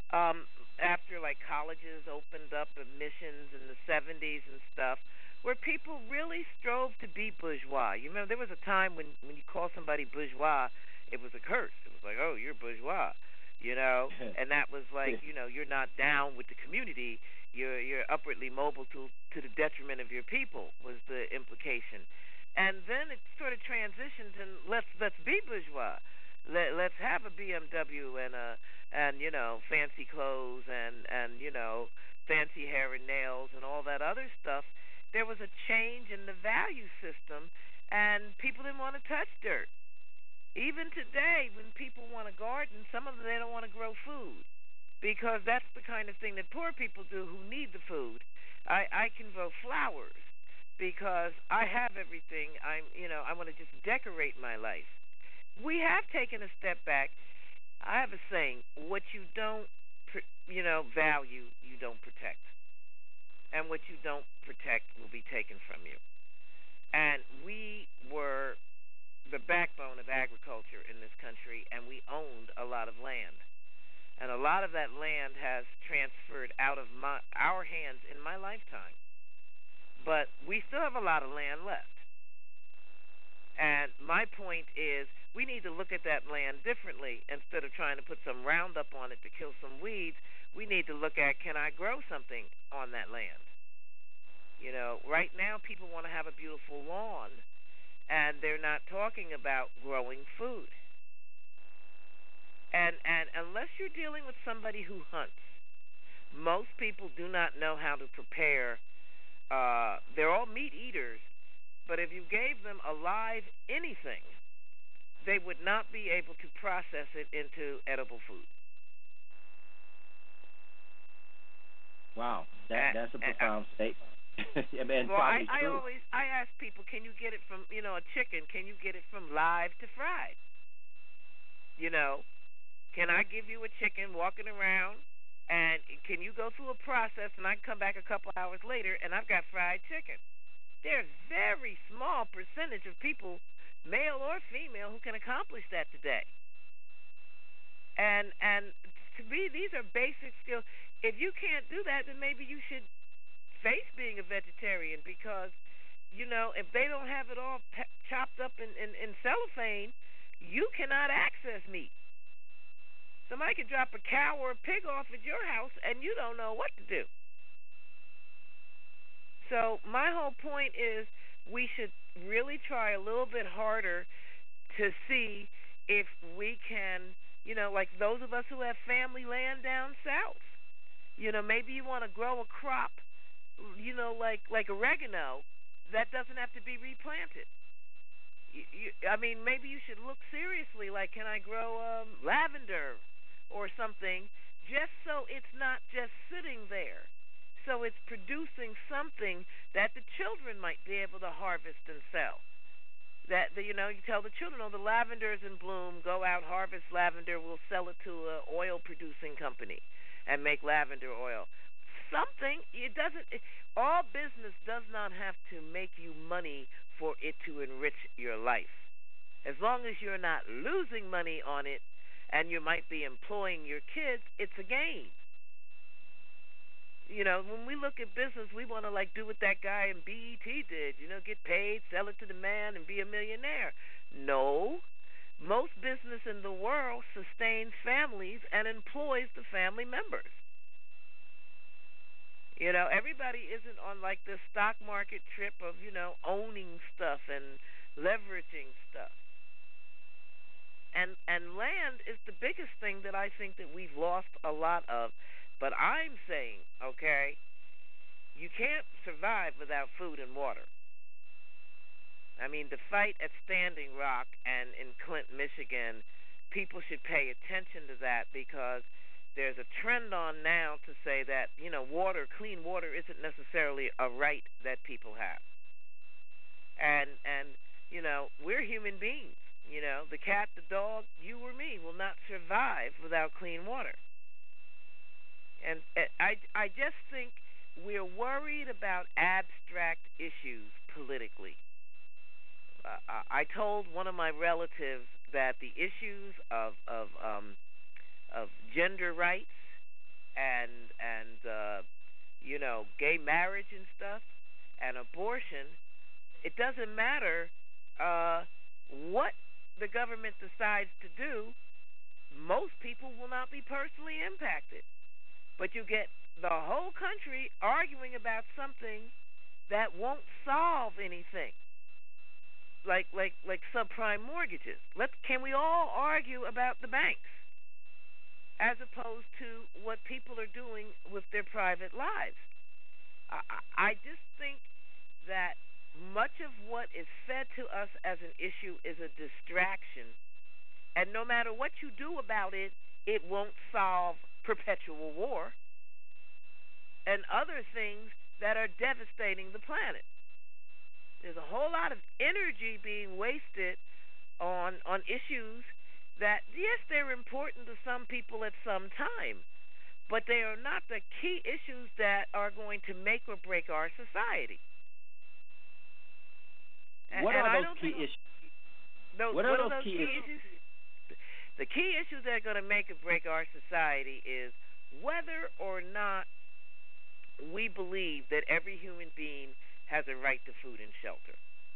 um, after like colleges opened up admissions in the seventies and stuff, where people really strove to be bourgeois. You remember there was a time when when you call somebody bourgeois, it was a curse. It was like, oh, you're bourgeois, you know, and that was like, you know, you're not down with the community. You're you're upwardly mobile to to the detriment of your people was the implication. And then it sort of transitioned and let's let's be bourgeois. Let, let's have a B M W and a and you know fancy clothes and and you know fancy hair and nails and all that other stuff. There was a change in the value system, and people didn't want to touch dirt. Even today, when people want to garden, some of them they don't want to grow food because that's the kind of thing that poor people do who need the food. I I can grow flowers because I have everything. I'm you know I want to just decorate my life. We have taken a step back. I have a saying: what you don't, you know, value, you don't protect, and what you don't protect will be taken from you. And we were the backbone of agriculture in this country, and we owned a lot of land, and a lot of that land has transferred out of my our hands in my lifetime. But we still have a lot of land left. And my point is, we need to look at that land differently. Instead of trying to put some Roundup on it to kill some weeds, we need to look at, can I grow something on that land? You know, right now people want to have a beautiful lawn, and they're not talking about growing food. And and unless you're dealing with somebody who hunts, most people do not know how to prepare. Uh, they're all meat eaters. But if you gave them a live anything, they would not be able to process it into edible food. Wow, that And, that's a and, profound statement. Yeah, man, well, I, probably I true. always I ask people, can you get it from you know a chicken? Can you get it from live to fried? You know, can I give you a chicken walking around, and can you go through a process, and I come back a couple hours later, and I've got fried chicken? There's very small percentage of people, male or female, who can accomplish that today. And and to me, these are basic skills. If you can't do that, then maybe you should face being a vegetarian because, you know, if they don't have it all pe- chopped up in, in, in cellophane, you cannot access meat. Somebody could drop a cow or a pig off at your house, and you don't know what to do. So my whole point is we should really try a little bit harder to see if we can, you know, like those of us who have family land down south. You know, maybe you want to grow a crop, you know, like like oregano that doesn't have to be replanted. You, you, I mean, maybe you should look seriously, like, can I grow um, lavender or something, just so it's not just sitting there. So it's producing something that the children might be able to harvest and sell. That the, you know, you tell the children, oh, the lavender is in bloom. Go out, harvest lavender. We'll sell it to an oil-producing company and make lavender oil. Something it doesn't. It, all business does not have to make you money for it to enrich your life. As long as you're not losing money on it, and you might be employing your kids, it's a gain. You know, when we look at business, we want to, like, do what that guy in B E T did, you know, get paid, sell it to the man, and be a millionaire. No. Most business in the world sustains families and employs the family members. You know, everybody isn't on, like, this stock market trip of, you know, owning stuff and leveraging stuff. And and land is the biggest thing that I think that we've lost a lot of. But I'm saying, okay, you can't survive without food and water. I mean, the fight at Standing Rock and in Clinton, Michigan, people should pay attention to that because there's a trend on now to say that, you know, water, clean water isn't necessarily a right that people have. And, and you know, we're human beings. You know, the cat, the dog, you or me will not survive without clean water. And I, I just think we're worried about abstract issues politically. Uh, I told one of my relatives that the issues of of um, of gender rights and and uh, you know, gay marriage and stuff, and abortion, it doesn't matter uh, what the government decides to do. Most people will not be personally impacted, but you get the whole country arguing about something that won't solve anything, like like like subprime mortgages. Let can we all argue about the banks as opposed to what people are doing with their private lives? I, I just think that much of what is fed to us as an issue is a distraction, and no matter what you do about it, it won't solve perpetual war and other things that are devastating the planet. There's a whole lot of energy being wasted on on issues that, yes, they're important to some people at some time, but they are not the key issues that are going to make or break our society. And, what and are I those don't key think, issues? Those, What are what those are those key key issues? issues? The key issues that are going to make or break our society is whether or not we believe that every human being has a right to food and shelter.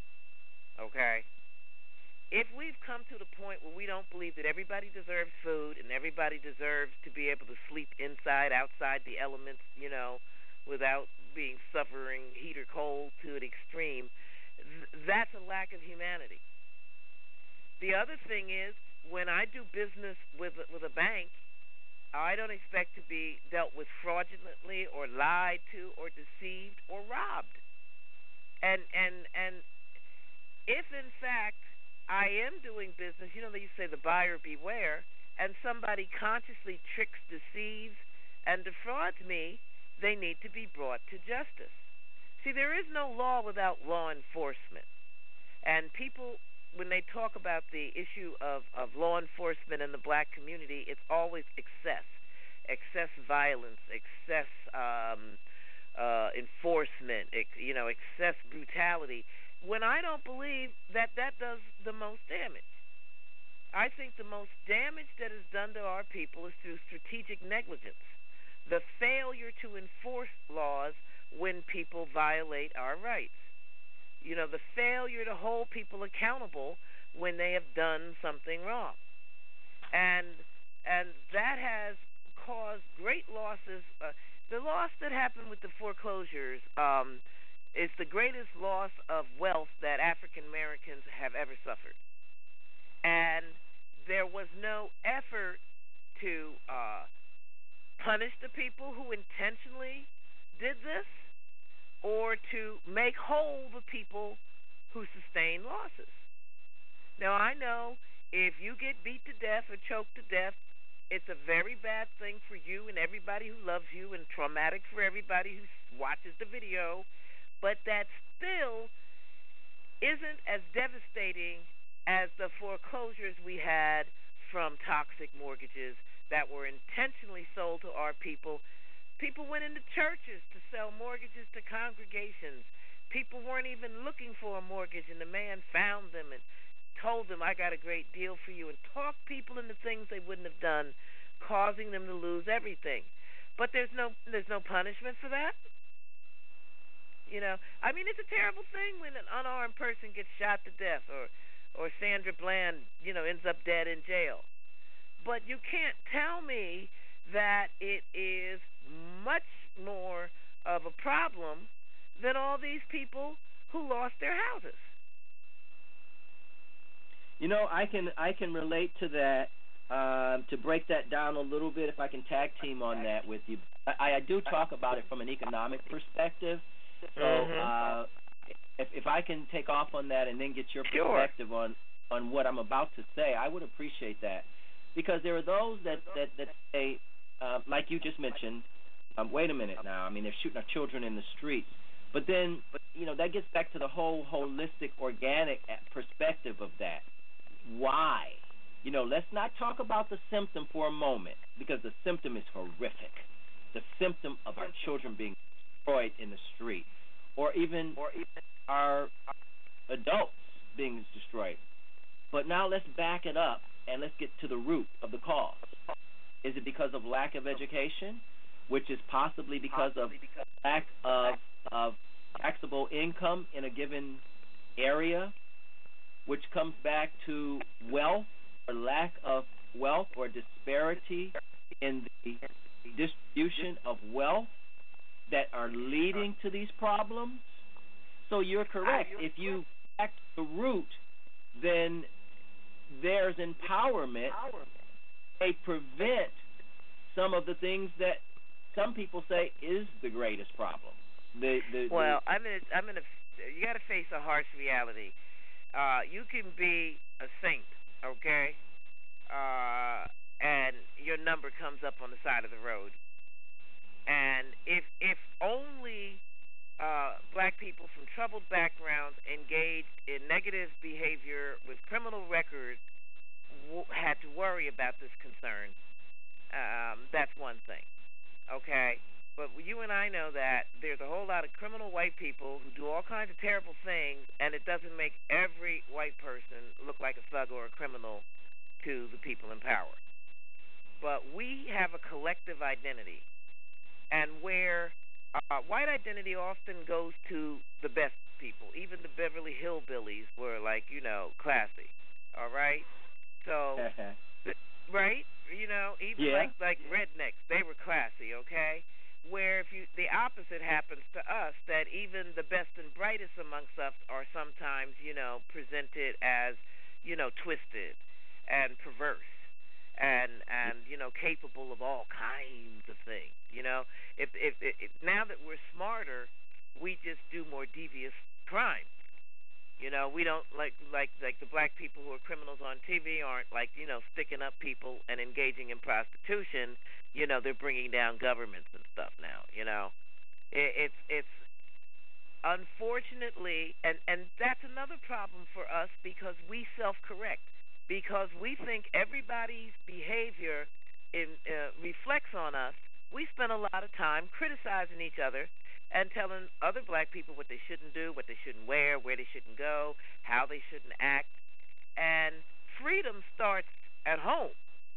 Okay? If we've come to the point where we don't believe that everybody deserves food and everybody deserves to be able to sleep inside, outside the elements, you know, without being suffering heat or cold to an extreme, th- that's a lack of humanity. The other thing is, when I do business with with a bank, I don't expect to be dealt with fraudulently or lied to or deceived or robbed. And and and if in fact I am doing business, you know, they say the buyer beware, and somebody consciously tricks, deceives, and defrauds me, they need to be brought to justice. See, there is no law without law enforcement. And people, when they talk about the issue of, of law enforcement in the black community, it's always excess, excess violence, excess um, uh, enforcement, ex, you know, excess brutality, when I don't believe that that does the most damage. I think the most damage that is done to our people is through strategic negligence, the failure to enforce laws when people violate our rights. You know, the failure to hold people accountable when they have done something wrong. And and that has caused great losses. Uh, the loss that happened with the foreclosures um, is the greatest loss of wealth that African Americans have ever suffered. And there was no effort to uh, punish the people who intentionally did this or to make whole the people who sustained losses. Now, I know if you get beat to death or choked to death, it's a very bad thing for you and everybody who loves you, and traumatic for everybody who watches the video. But that still isn't as devastating as the foreclosures we had from toxic mortgages that were intentionally sold to our people. People went into churches to sell mortgages to congregations. People weren't even looking for a mortgage, and the man found them and told them, I got a great deal for you, and talked people into things they wouldn't have done, causing them to lose everything. But there's no there's no punishment for that. You know, I mean, it's a terrible thing when an unarmed person gets shot to death, or, or Sandra Bland, you know, ends up dead in jail. But you can't tell me that it is much more of a problem than all these people who lost their houses. You know, I can I can relate to that. Uh, to break that down a little bit, if I can tag team on that with you, I, I do talk about it from an economic perspective. So Mm-hmm. uh, if if I can take off on that and then get your Sure. perspective on, on what I'm about to say, I would appreciate that, because there are those that that that say, uh, like you just mentioned, um, wait a minute now. I mean, they're shooting our children in the streets, but then, but you know, that gets back to the whole holistic, organic perspective of that. Why? You know, let's not talk about the symptom for a moment, because the symptom is horrific. The symptom of our children being destroyed in the street, or even or even our adults being destroyed. But now let's back it up and let's get to the root of the cause. Is it because of lack of education? which is possibly because of lack of of taxable income in a given area, which comes back to wealth or lack of wealth or disparity in the distribution of wealth that are leading to these problems. So you're correct. If you back to the root, then there's empowerment. They prevent some of the things that some people say is the greatest problem. The, the, well, the, I'm gonna, I'm gonna, you got to face a harsh reality. Uh, you can be a saint, okay, uh, and your number comes up on the side of the road. And if if only uh, black people from troubled backgrounds engaged in negative behavior with criminal records w- had to worry about this concern, um, that's one thing, okay? But you and I know that there's a whole lot of criminal white people who do all kinds of terrible things, and it doesn't make every white person look like a thug or a criminal to the people in power. But we have a collective identity, and where uh, white identity often goes to the best people, even the Beverly Hillbillies were, like, you know, classy, all right? So, right? You know, even yeah. like like rednecks, they were classy, okay? Where if you the opposite happens to us, that even the best and brightest amongst us are sometimes, you know, presented as, you know, twisted and perverse and and you know, capable of all kinds of things. You know, if if, if now that we're smarter, we just do more devious crimes. You know, we don't like like like the black people who are criminals on T V aren't, like, you know, sticking up people and engaging in prostitution. You know, they're bringing down governments and stuff now. You know, it, it's it's unfortunately, and and that's another problem for us because we self-correct, because we think everybody's behavior in, uh, reflects on us. We spend a lot of time criticizing each other and telling other black people what they shouldn't do, what they shouldn't wear, where they shouldn't go, how they shouldn't act. And freedom starts at home.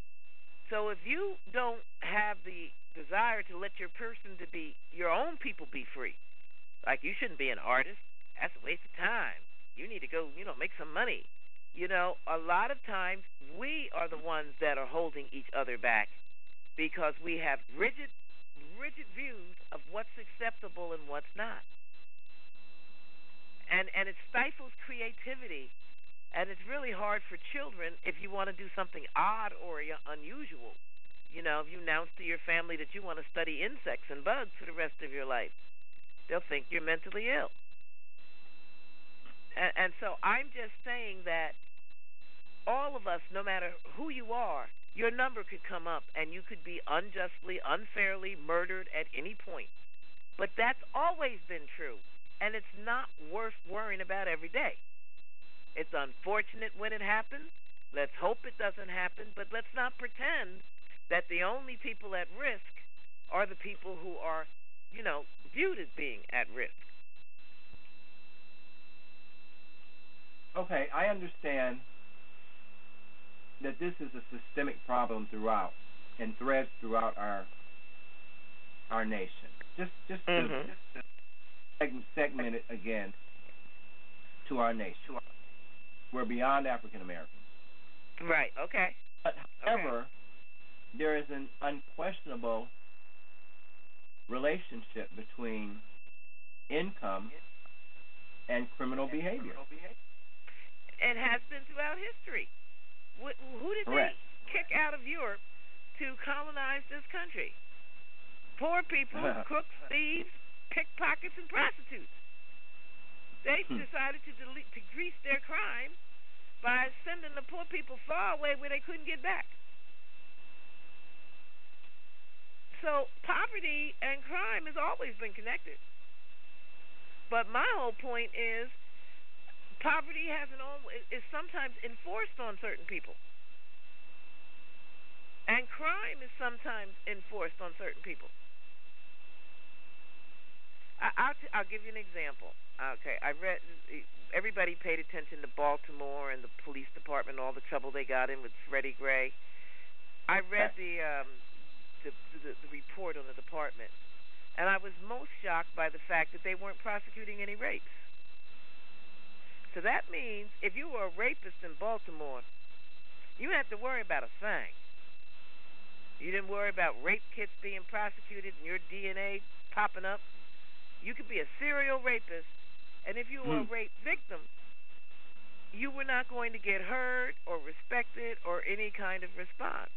So if you don't have the desire to let your person to be, your own people be free, like you shouldn't be an artist, that's a waste of time. You need to go, you know, make some money. You know, a lot of times we are the ones that are holding each other back because we have rigid rigid views of what's acceptable and what's not. And and it stifles creativity, and it's really hard for children if you want to do something odd or unusual. You know, if you announce to your family that you want to study insects and bugs for the rest of your life, they'll think you're mentally ill. And, and so I'm just saying that all of us, no matter who you are, your number could come up and you could be unjustly, unfairly murdered at any point. But that's always been true, and it's not worth worrying about every day. It's unfortunate when it happens. Let's hope it doesn't happen, but let's not pretend that the only people at risk are the people who are, you know, viewed as being at risk. Okay, I understand that this is a systemic problem throughout and threads throughout our our nation. Just just mm-hmm. to seg- segment it again to our nation. We're beyond African Americans. Right, okay. But however, okay. there is an unquestionable relationship between income and criminal behavior. It has been throughout history. Who did Correct. they kick out of Europe to colonize this country? Poor people, crooks, thieves, pickpockets, and prostitutes. They decided to delete, to grease their crime by sending the poor people far away where they couldn't get back. So poverty and crime has always been connected. But my whole point is, poverty has an own, is sometimes enforced on certain people, and crime is sometimes enforced on certain people. I, I'll, t- I'll give you an example. Okay, I read. Everybody paid attention to Baltimore and the police department, all the trouble they got in with Freddie Gray. I read the um, the, the the report on the department, and I was most shocked by the fact that they weren't prosecuting any rapes. So that means if you were a rapist in Baltimore, you didn't have to worry about a thing. You didn't worry about rape kits being prosecuted and your D N A popping up. You could be a serial rapist, and if you were Mm. a rape victim, you were not going to get heard or respected or any kind of response.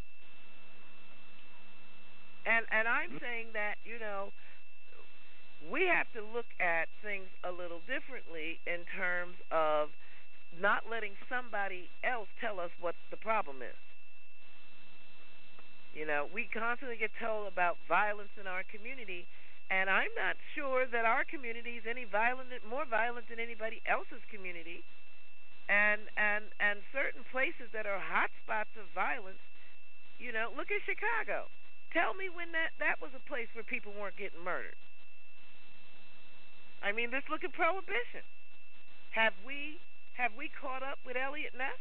And and I'm saying that, you know, we have to look at things a little differently in terms of not letting somebody else tell us what the problem is. You know, we constantly get told about violence in our community, and I'm not sure that our community is any violent, more violent than anybody else's community. And and and certain places that are hot spots of violence, you know, look at Chicago. Tell me when that, that was a place where people weren't getting murdered. I mean, let's look at Prohibition. Have we have we caught up with Elliot Ness?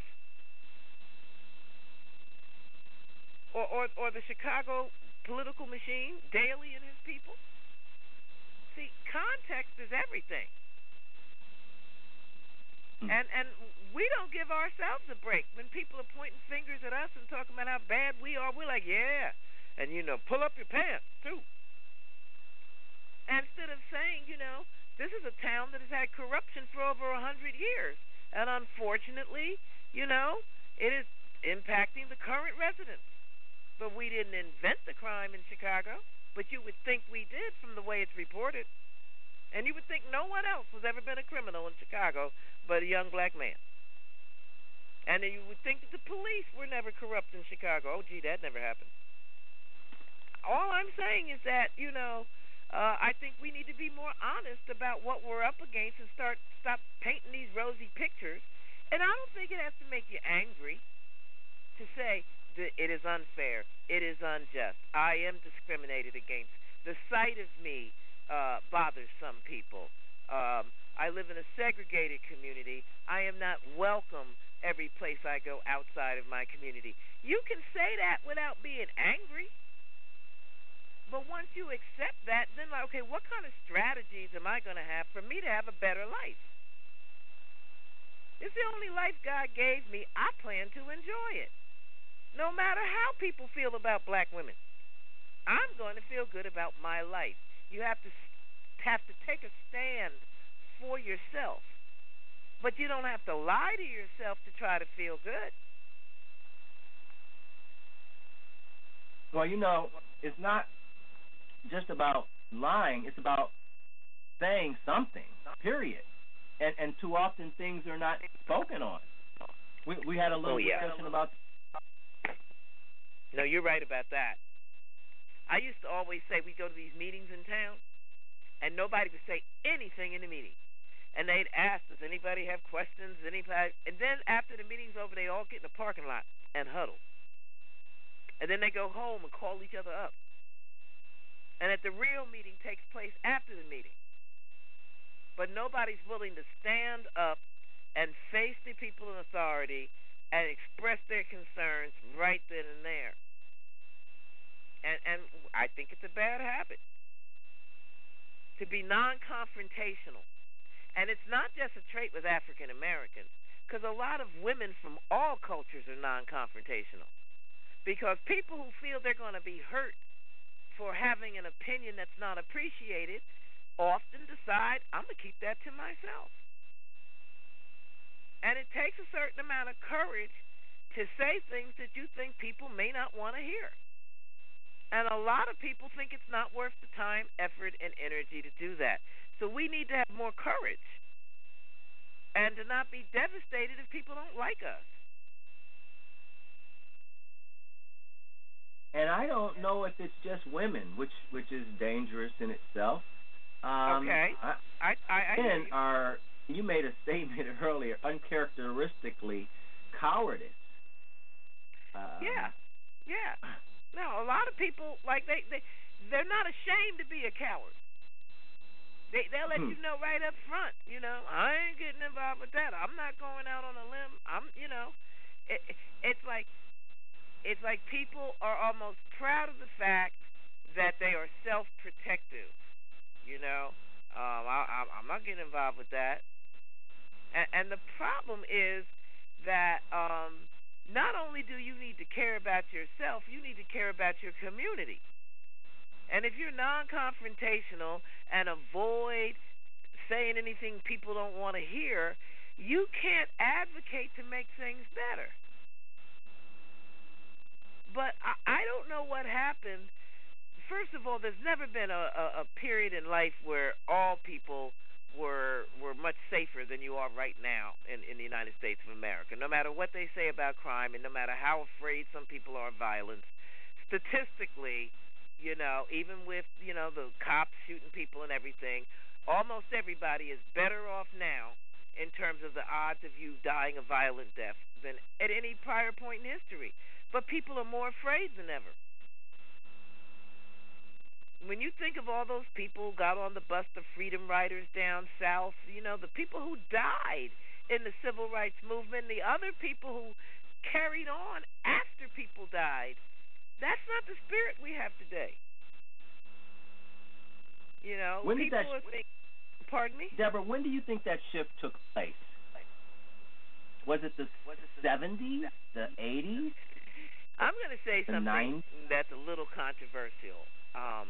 Or, or or the Chicago political machine, Daley and his people? See, context is everything. Mm. And and we don't give ourselves a break. When people are pointing fingers at us and talking about how bad we are, we're like, yeah. And, you know, pull up your pants, too. And instead of saying, you know, this is a town that has had corruption for over a hundred years. And unfortunately, you know, it is impacting the current residents. But we didn't invent the crime in Chicago. But you would think we did from the way it's reported. And you would think no one else has ever been a criminal in Chicago but a young black man. And then you would think that the police were never corrupt in Chicago. Oh, gee, that never happened. All I'm saying is that, you know, uh, I think we need to be more honest about what we're up against and start stop painting these rosy pictures. And I don't think it has to make you angry to say that it is unfair, it is unjust, I am discriminated against. The sight of me uh, bothers some people. Um, I live in a segregated community. I am not welcome every place I go outside of my community. You can say that without being angry. But once you accept that, then, like, okay, what kind of strategies am I going to have for me to have a better life? It's the only life God gave me. I plan to enjoy it. No matter how people feel about black women, I'm going to feel good about my life. You have to have to take a stand for yourself. But you don't have to lie to yourself to try to feel good. Well, you know, it's not just about lying. It's about saying something, period. And and too often things are not spoken on. We we had a little Oh, yeah. discussion about. No, you're right about that. I used to always say we go to these meetings in town, and nobody would say anything in the meeting. And they'd ask, does anybody have questions? Anybody? And then after the meeting's over, they all get in the parking lot and huddle. And then they go home and call each other up. And that the real meeting takes place after the meeting. But nobody's willing to stand up and face the people in authority and express their concerns right then and there. And and I think it's a bad habit to be non-confrontational. And it's not just a trait with African Americans, because a lot of women from all cultures are non-confrontational. Because people who feel they're going to be hurt for having an opinion that's not appreciated often decide, I'm going to keep that to myself. And it takes a certain amount of courage to say things that you think people may not want to hear. And a lot of people think it's not worth the time, effort, and energy to do that. So we need to have more courage and to not be devastated if people don't like us. And I don't know if it's just women, which which is dangerous in itself. Um, okay. I, I, I, I hear men you. are, you made a statement earlier, uncharacteristically cowardice. Um, Yeah. Yeah. No, a lot of people, like, they, they, they're not ashamed to be a coward. They, they'll let Hmm. you know right up front, you know, I ain't getting involved with that. I'm not going out on a limb. I'm, you know, it, it's like it's like people are almost proud of the fact that they are self-protective. You know, um, I, I, I'm not getting involved with that. And, and the problem is that um, not only do you need to care about yourself, you need to care about your community. And if you're non-confrontational and avoid saying anything people don't want to hear, you can't advocate to make things better. But I, I don't know what happened. First of all, there's never been a, a, a period in life where all people were were much safer than you are right now in, in the United States of America. No matter what they say about crime and no matter how afraid some people are of violence, statistically, you know, even with, you know, the cops shooting people and everything, almost everybody is better off now in terms of the odds of you dying a violent death than at any prior point in history. But people are more afraid than ever. When you think of all those people who got on the bus, the freedom riders down south, you know, the people who died in the civil rights movement, the other people who carried on after people died, that's not the spirit we have today. You know, when did people that, are think, pardon me? Deborah, when do you think that shift took place? Was it the seventies, the eighties? I'm going to say the something nineties? that's a little controversial. Um,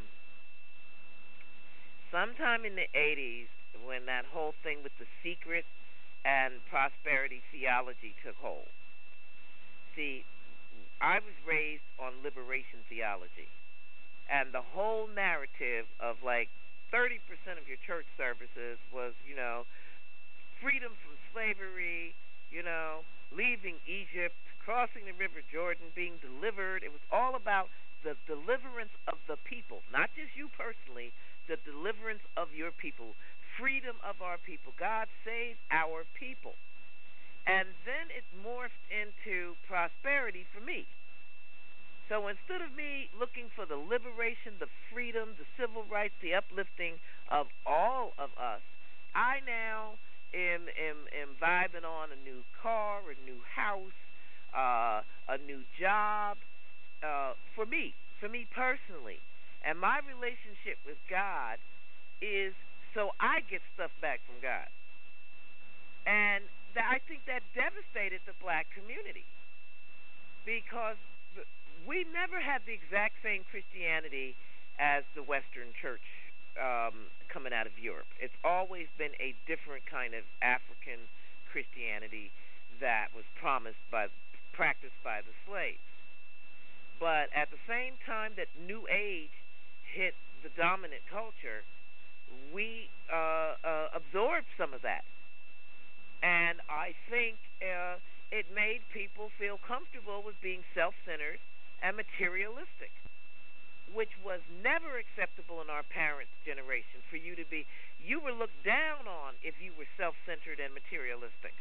sometime in the eighties, when that whole thing with the secret and prosperity theology took hold. See, I was raised on liberation theology, and the whole narrative of like thirty percent of your church services was, you know, freedom from slavery, you know, leaving Egypt, crossing the River Jordan, being delivered. It was all about the deliverance of the people, not just you personally, the deliverance of your people, freedom of our people. God save our people. And then it morphed into prosperity for me. So instead of me looking for the liberation, the freedom, the civil rights, the uplifting of all of us, I now am am, am vibing on a new car, a new house, uh, a new job, uh, for me, for me personally. And my relationship with God is so I get stuff back from God. And th- I think that devastated the black community because we never had the exact same Christianity as the Western church um, coming out of Europe. It's always been a different kind of African Christianity that was promised by, practiced by the slaves. But at the same time that New Age hit the dominant culture, we uh, uh, absorbed some of that. And I think uh, it made people feel comfortable with being self-centered and materialistic, which was never acceptable in our parents' generation. For you to be, you were looked down on if you were self-centered and materialistic.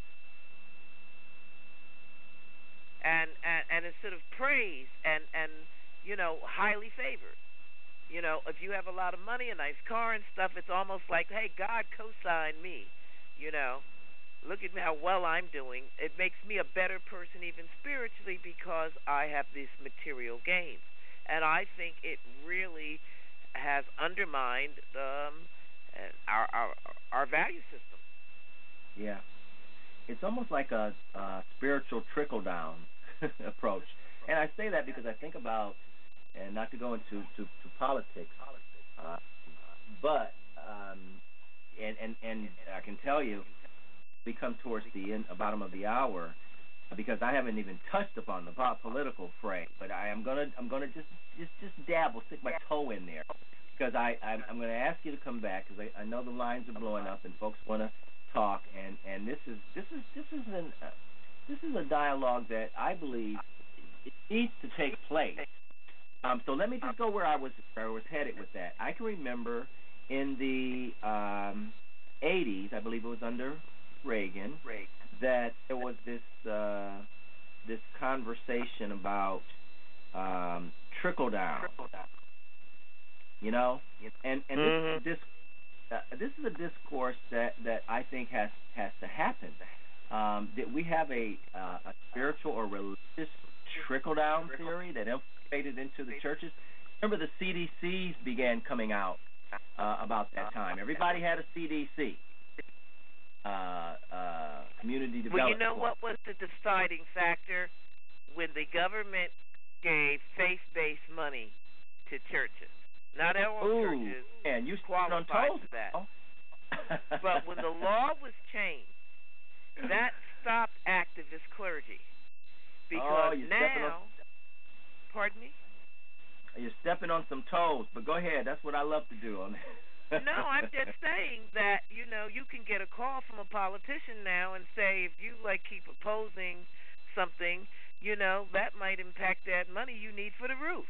And, and and instead of praise and, and, you know, highly favored. You know, if you have a lot of money, a nice car and stuff, it's almost like, hey, God co-signed me, you know. Look at how well I'm doing. It makes me a better person even spiritually because I have these material gains. And I think it really has undermined um, our, our our value system. Yeah. It's almost like a, a spiritual trickle-down approach. And I say that because I think about, and not to go into to, to politics, uh, but, um, and, and, and I can tell you, we come towards the end, bottom of the hour, because I haven't even touched upon the political fray. But I am gonna, I'm gonna just, just, just dabble, stick my toe in there, because I, I'm, I'm gonna ask you to come back because I, I know the lines are blowing up and folks want to talk, and, and this is, this is, this is an, uh, this is a dialogue that I believe it needs to take place. Um, so let me just go where I was, where I was headed with that. I can remember in the um, eighties, I believe it was under Reagan, that there was this uh, this conversation about um, trickle down, you know, and and Mm-hmm. this this, uh, this is a discourse that, that I think has has to happen. Um, that we have a uh, a spiritual or religious trickle-down theory that infiltrated into the churches. Remember, the C D Cs began coming out uh, about that time. Everybody had a C D C, uh, uh, community development. Well, you know what was the deciding factor? When the government gave faith-based money to churches. Not all Ooh, churches man, you qualified on for that. toes. But when the law was changed, that stopped activist clergy. Because oh, you're now, on, pardon me? You're stepping on some toes, but go ahead. That's what I love to do. On No, I'm just saying that, you know, you can get a call from a politician now and say, if you, like, keep opposing something, you know, that might impact that money you need for the roof.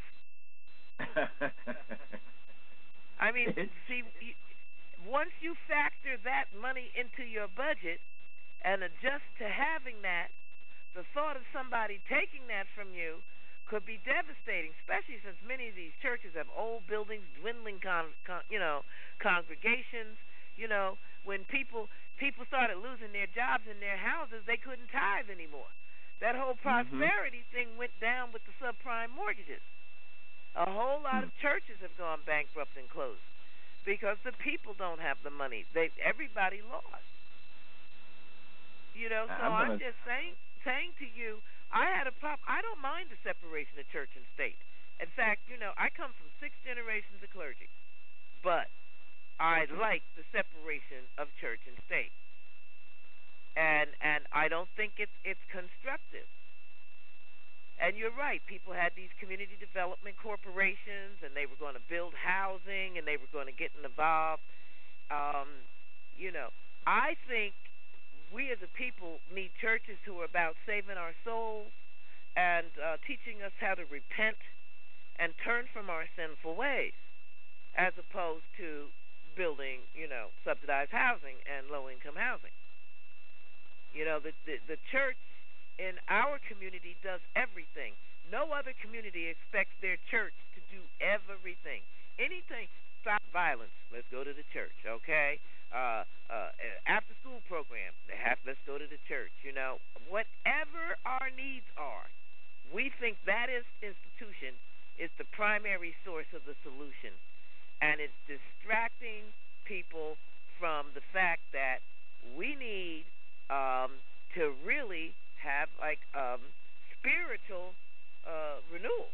I mean, see, once you factor that money into your budget and adjust to having that, the thought of somebody taking that from you could be devastating, especially since many of these churches have old buildings, dwindling, con, con, you know, congregations. You know, when people people started losing their jobs and their houses, they couldn't tithe anymore. That whole prosperity mm-hmm. thing went down with the subprime mortgages. A whole lot mm. of churches have gone bankrupt and closed because the people don't have the money. They everybody lost. You know, so I'm, I'm just saying saying to you, I had a problem. I don't mind the separation of church and state. In fact, you know, I come from six generations of clergy, but I like the separation of church and state. And and I don't think it's it's constructive. And you're right. People had these community development corporations, and they were going to build housing, and they were going to get involved. Um, you know, I think we as a people need churches who are about saving our souls and uh, teaching us how to repent and turn from our sinful ways, as opposed to building, you know, subsidized housing and low-income housing. You know, the, the the church in our community does everything. No other community expects their church to do everything. Anything, stop violence, let's go to the church, okay? Uh, uh, after school program, they have, let's go to the church. You know, whatever our needs are, we think that is institution is the primary source of the solution. And it's distracting people from the fact that we need Um, to really have like um, spiritual uh, renewal.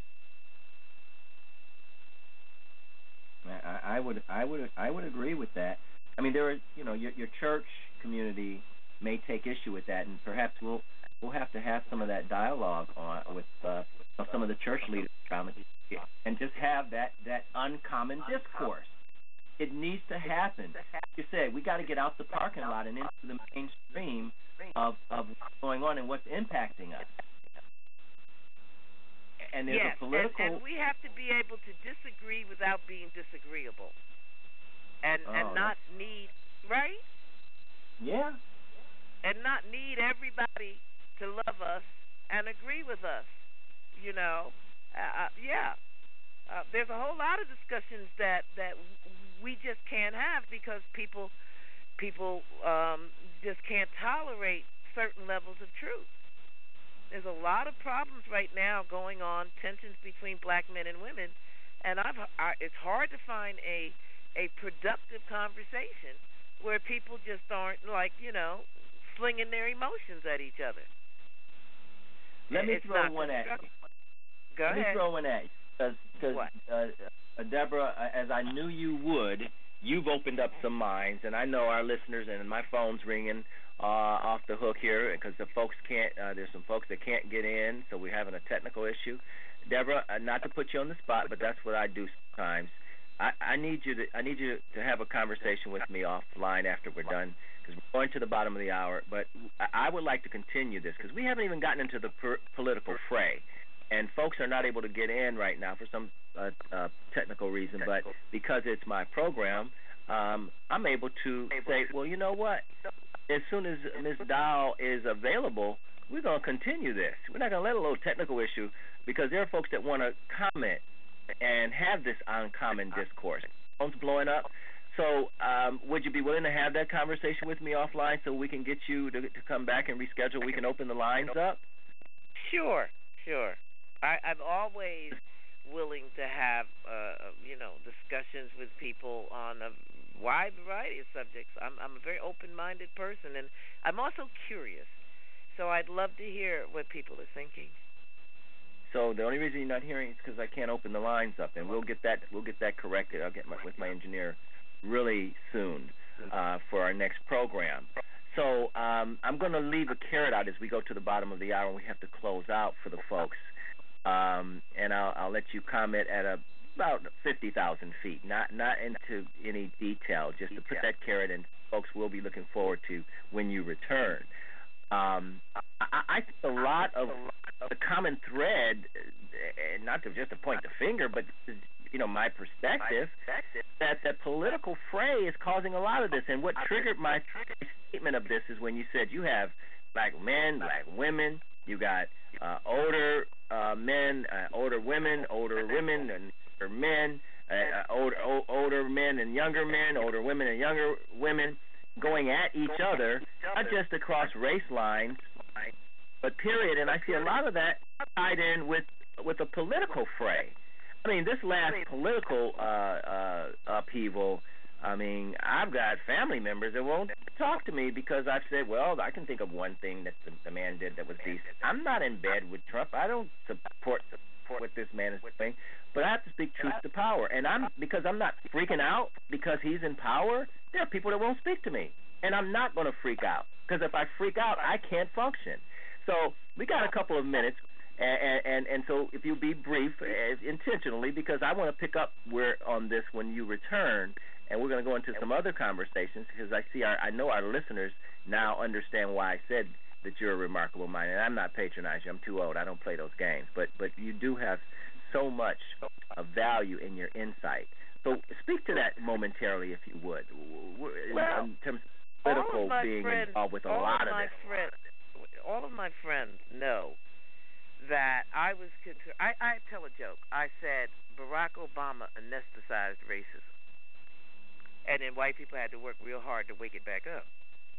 I, I would, I would, I would agree with that. I mean, there are, you know, your your church community may take issue with that, and perhaps we'll we'll have to have some of that dialogue on with uh, some of the church leaders around it, and just have that that uncommon discourse. It needs to happen. Like you said, we got to get out the parking lot and into the mainstream of, of what's going on and what's impacting us. And there's yes, a political... and, and we have to be able to disagree without being disagreeable. And oh, and not need, right? Yeah. And not need everybody to love us and agree with us, you know. Uh, yeah. Uh, there's a whole lot of discussions that, that we just can't have because people people um, just can't tolerate certain levels of truth. There's a lot of problems right now going on, tensions between black men and women, and I've, I, it's hard to find a a productive conversation where people just aren't, like, you know, slinging their emotions at each other. Let me it's throw one at you. Go Let ahead. me throw one at you. Because, uh, uh, Deborah, as I knew you would, you've opened up some minds, and I know our listeners, and my phone's ringing uh, off the hook here because the folks can't. Uh, there's some folks that can't get in, so we're having a technical issue. Deborah, uh, not to put you on the spot, but that's what I do sometimes. I, I need you to. I need you to have a conversation with me offline after we're done because we're going to the bottom of the hour. But I, I would like to continue this because we haven't even gotten into the per- political fray. And folks are not able to get in right now for some uh, uh, technical reason, but because it's my program, um, I'm able to say, well, you know what? As soon as Miz Dow is available, we're going to continue this. We're not going to let a little technical issue because there are folks that want to comment and have this uncommon discourse. Phone's blowing up. So um, would you be willing to have that conversation with me offline so we can get you to, to come back and reschedule? We can open the lines up? Sure. Sure. I, I'm always willing to have, uh, you know, discussions with people on a wide variety of subjects. I'm, I'm a very open-minded person, and I'm also curious. So I'd love to hear what people are thinking. So the only reason you're not hearing is because I can't open the lines up, and we'll get that we'll get that corrected. I'll get my, with my engineer really soon uh, for our next program. So um, I'm going to leave a carrot out as we go to the bottom of the hour, and we have to close out for the folks. Um, and I'll, I'll let you comment at a, about fifty thousand feet, not not into any detail, just to put that carrot in. Folks will be looking forward to when you return. Um, I, I think a lot of the common thread, and not to just to point the finger, but you know my perspective, that the political fray is causing a lot of this. And what triggered my statement of this is when you said you have black men, black women, you got uh, older uh, men, uh, older women, older women, and older men, uh, older o- older men and younger men, older women and younger women, going at each other, not just across race lines, but period. And I see a lot of that tied in with with a political fray. I mean, this last political uh, uh, upheaval, I mean, I've got family members that won't talk to me because I've said, well, I can think of one thing that the, the man did that was decent. I'm not in bed with Trump. I don't support support what this man is doing, but I have to speak truth to power. And I'm because I'm not freaking out because he's in power. There are people that won't speak to me, and I'm not going to freak out because if I freak out, I can't function. So we got a couple of minutes. And, and and so if you be brief, uh, intentionally, because I want to pick up where on this when you return, and we're going to go into some other conversations because I see our I know our listeners now understand why I said that you're a remarkable mind, and I'm not patronizing. I'm too old. I don't play those games, but but you do have so much of value in your insight. So speak to that momentarily, if you would. Well, in terms of political of being friends, involved with a all lot of of my this. Friends, all of my friends know that I was concerned. I, I tell a joke. I said Barack Obama anesthetized racism, and then white people had to work real hard to wake it back up.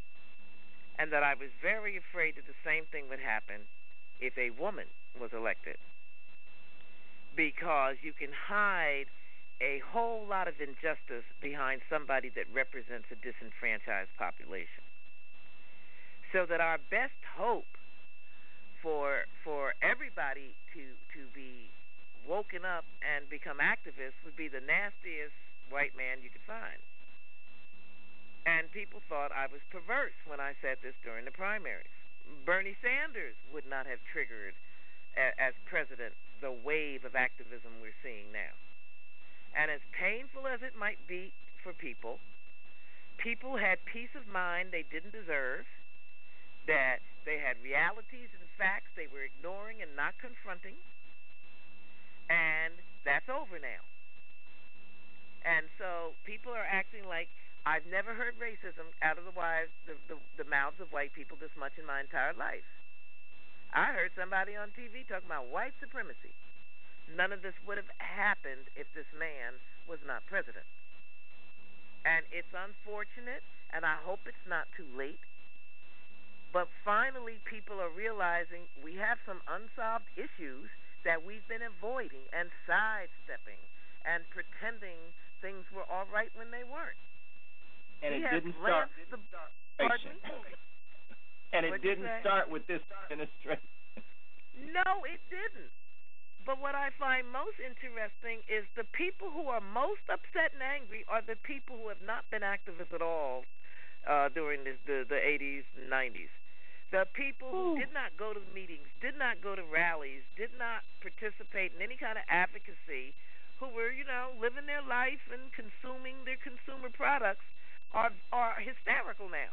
And that I was very afraid that the same thing would happen if a woman was elected, because you can hide a whole lot of injustice behind somebody that represents a disenfranchised population. So that our best hope for for everybody to to be woken up and become activists would be the nastiest white man you could find. And people thought I was perverse when I said this during the primaries. Bernie Sanders would not have triggered, a, as president, the wave of activism we're seeing now. And as painful as it might be for people, people had peace of mind they didn't deserve, that they had realities and facts they were ignoring and not confronting, and that's over now. And so people are acting like I've never heard racism out of the, wives, the, the, the mouths of white people this much in my entire life. I heard somebody on T V talking about white supremacy. None of this would have happened if this man was not president. And it's unfortunate, and I hope it's not too late. But finally, people are realizing we have some unsolved issues that we've been avoiding and sidestepping and pretending things were all right when they weren't. And he it didn't start. The, pardon me? And it What'd didn't start with this administration. No, it didn't. But what I find most interesting is the people who are most upset and angry are the people who have not been activists at all uh, during this, the, the eighties and nineties. The people who Ooh. did not go to meetings, did not go to rallies, did not participate in any kind of advocacy, who were, you know, living their life and consuming their consumer products, are are hysterical now.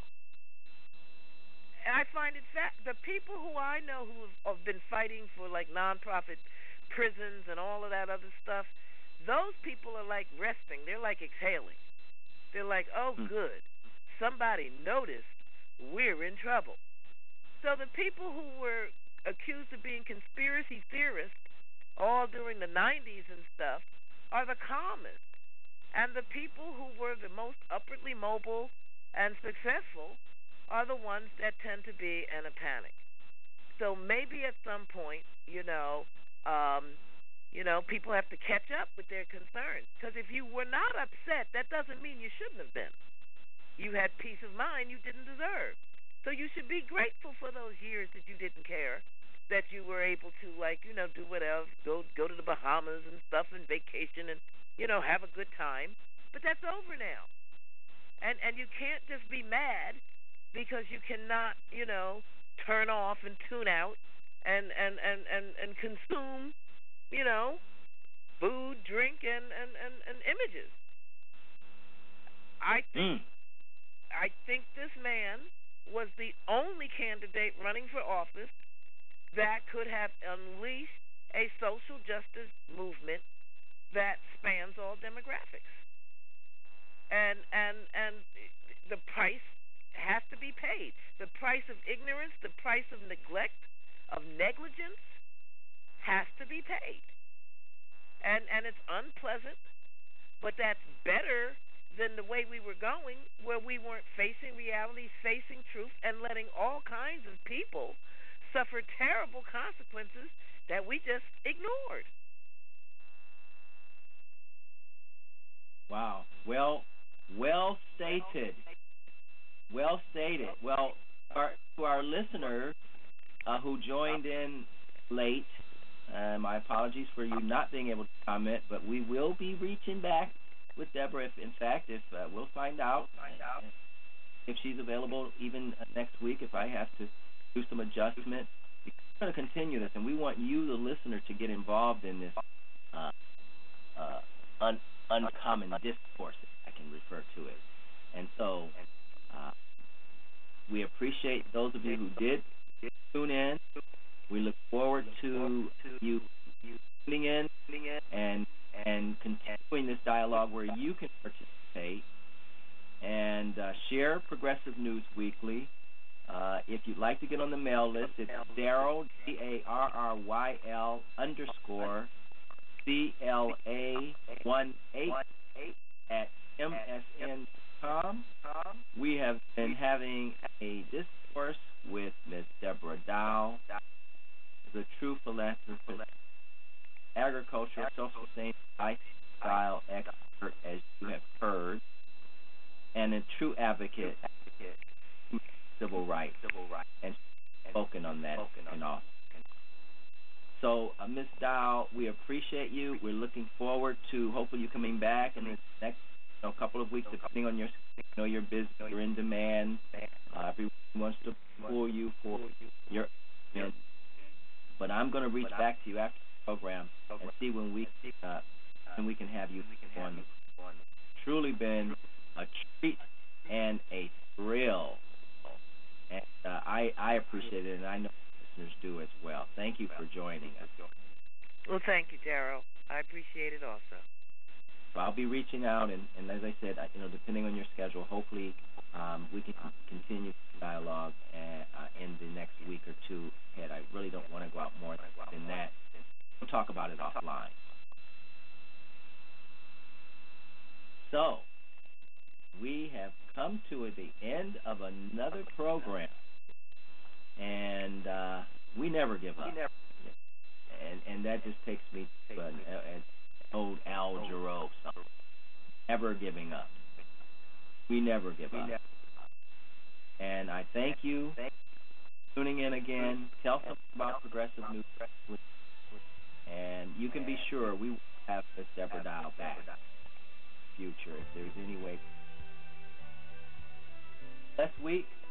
And I find it fact the people who I know who have, have been fighting for like nonprofit prisons and all of that other stuff, those people are like resting. They're like exhaling. They're like, oh, mm. good. Somebody noticed we're in trouble. So the people who were accused of being conspiracy theorists all during the nineties and stuff are the calmest. And the people who were the most upwardly mobile and successful are the ones that tend to be in a panic. So maybe at some point, you know, um, you know, people have to catch up with their concerns. Because if you were not upset, that doesn't mean you shouldn't have been. You had peace of mind you didn't deserve. So you should be grateful for those years that you didn't care, that you were able to, like, you know, do whatever, go go to the Bahamas and stuff and vacation and, you know, have a good time. But that's over now. And and you can't just be mad because you cannot, you know, turn off and tune out and and and and, and consume, you know, food, drink, and and and, and images. I think Mm. I think this man was the only candidate running for office that could have unleashed a social justice movement that spans all demographics. And and and the price has to be paid. The price of ignorance, the price of neglect, of negligence has to be paid. And and it's unpleasant, but that's better than the way we were going, where we weren't facing reality, facing truth, and letting all kinds of people suffer terrible consequences that we just ignored. Wow. Well, well stated. Well stated. Well, our, to our listeners uh, who joined in late, uh, my apologies for you not being able to comment, but we will be reaching back with Deborah. If, in fact, if uh, we'll find out if she's available even next week, if I have to do some adjustment. We're going to continue this, and we want you, the listener, to get involved in this uh, uh, un- uncommon discourse, if I can refer to it. And so uh, we appreciate those of you who did tune in. We look forward to you tuning in and and continuing this dialogue where you can participate and uh, share Progressive News Weekly. Uh, if you'd like to get on the mail list, it's Darryl, D A R R Y L underscore C L A one eight at M S N dot com. We have been having a discourse with Miz Deborah Dow, the true philanthropist, agricultural, self-sustained lifestyle expert, as you have heard, and a true advocate for civil rights, and spoken on that and all. So, uh, Miz Dow, we appreciate you. We're looking forward to hopefully you coming back in the next you know, couple of weeks, depending on your, you know, your business. You're in demand. Uh, everyone wants to pull you for your event. But I'm going to reach back to you after the program and see when we uh, when we can have you on. Truly been a treat and a thrill, and uh, I I appreciate it, and I know listeners do as well. Thank you for joining us. Well, thank you, Darryl. I appreciate it also. So I'll be reaching out, and, and as I said, you know, depending on your schedule, hopefully um, we can continue the dialogue and, uh, in the next week or two ahead. I really don't want to go out more than that. We'll talk about it offline. So we have come to the end of another program, and uh, we never give up. And and that just takes me to an, an old Al Jarreau song. Never giving up. We never give up. And I thank you for tuning in again. Tell someone about Progressive News. And you can be sure we will have Miz Deborah Dow back in the future if there's any way. Last week,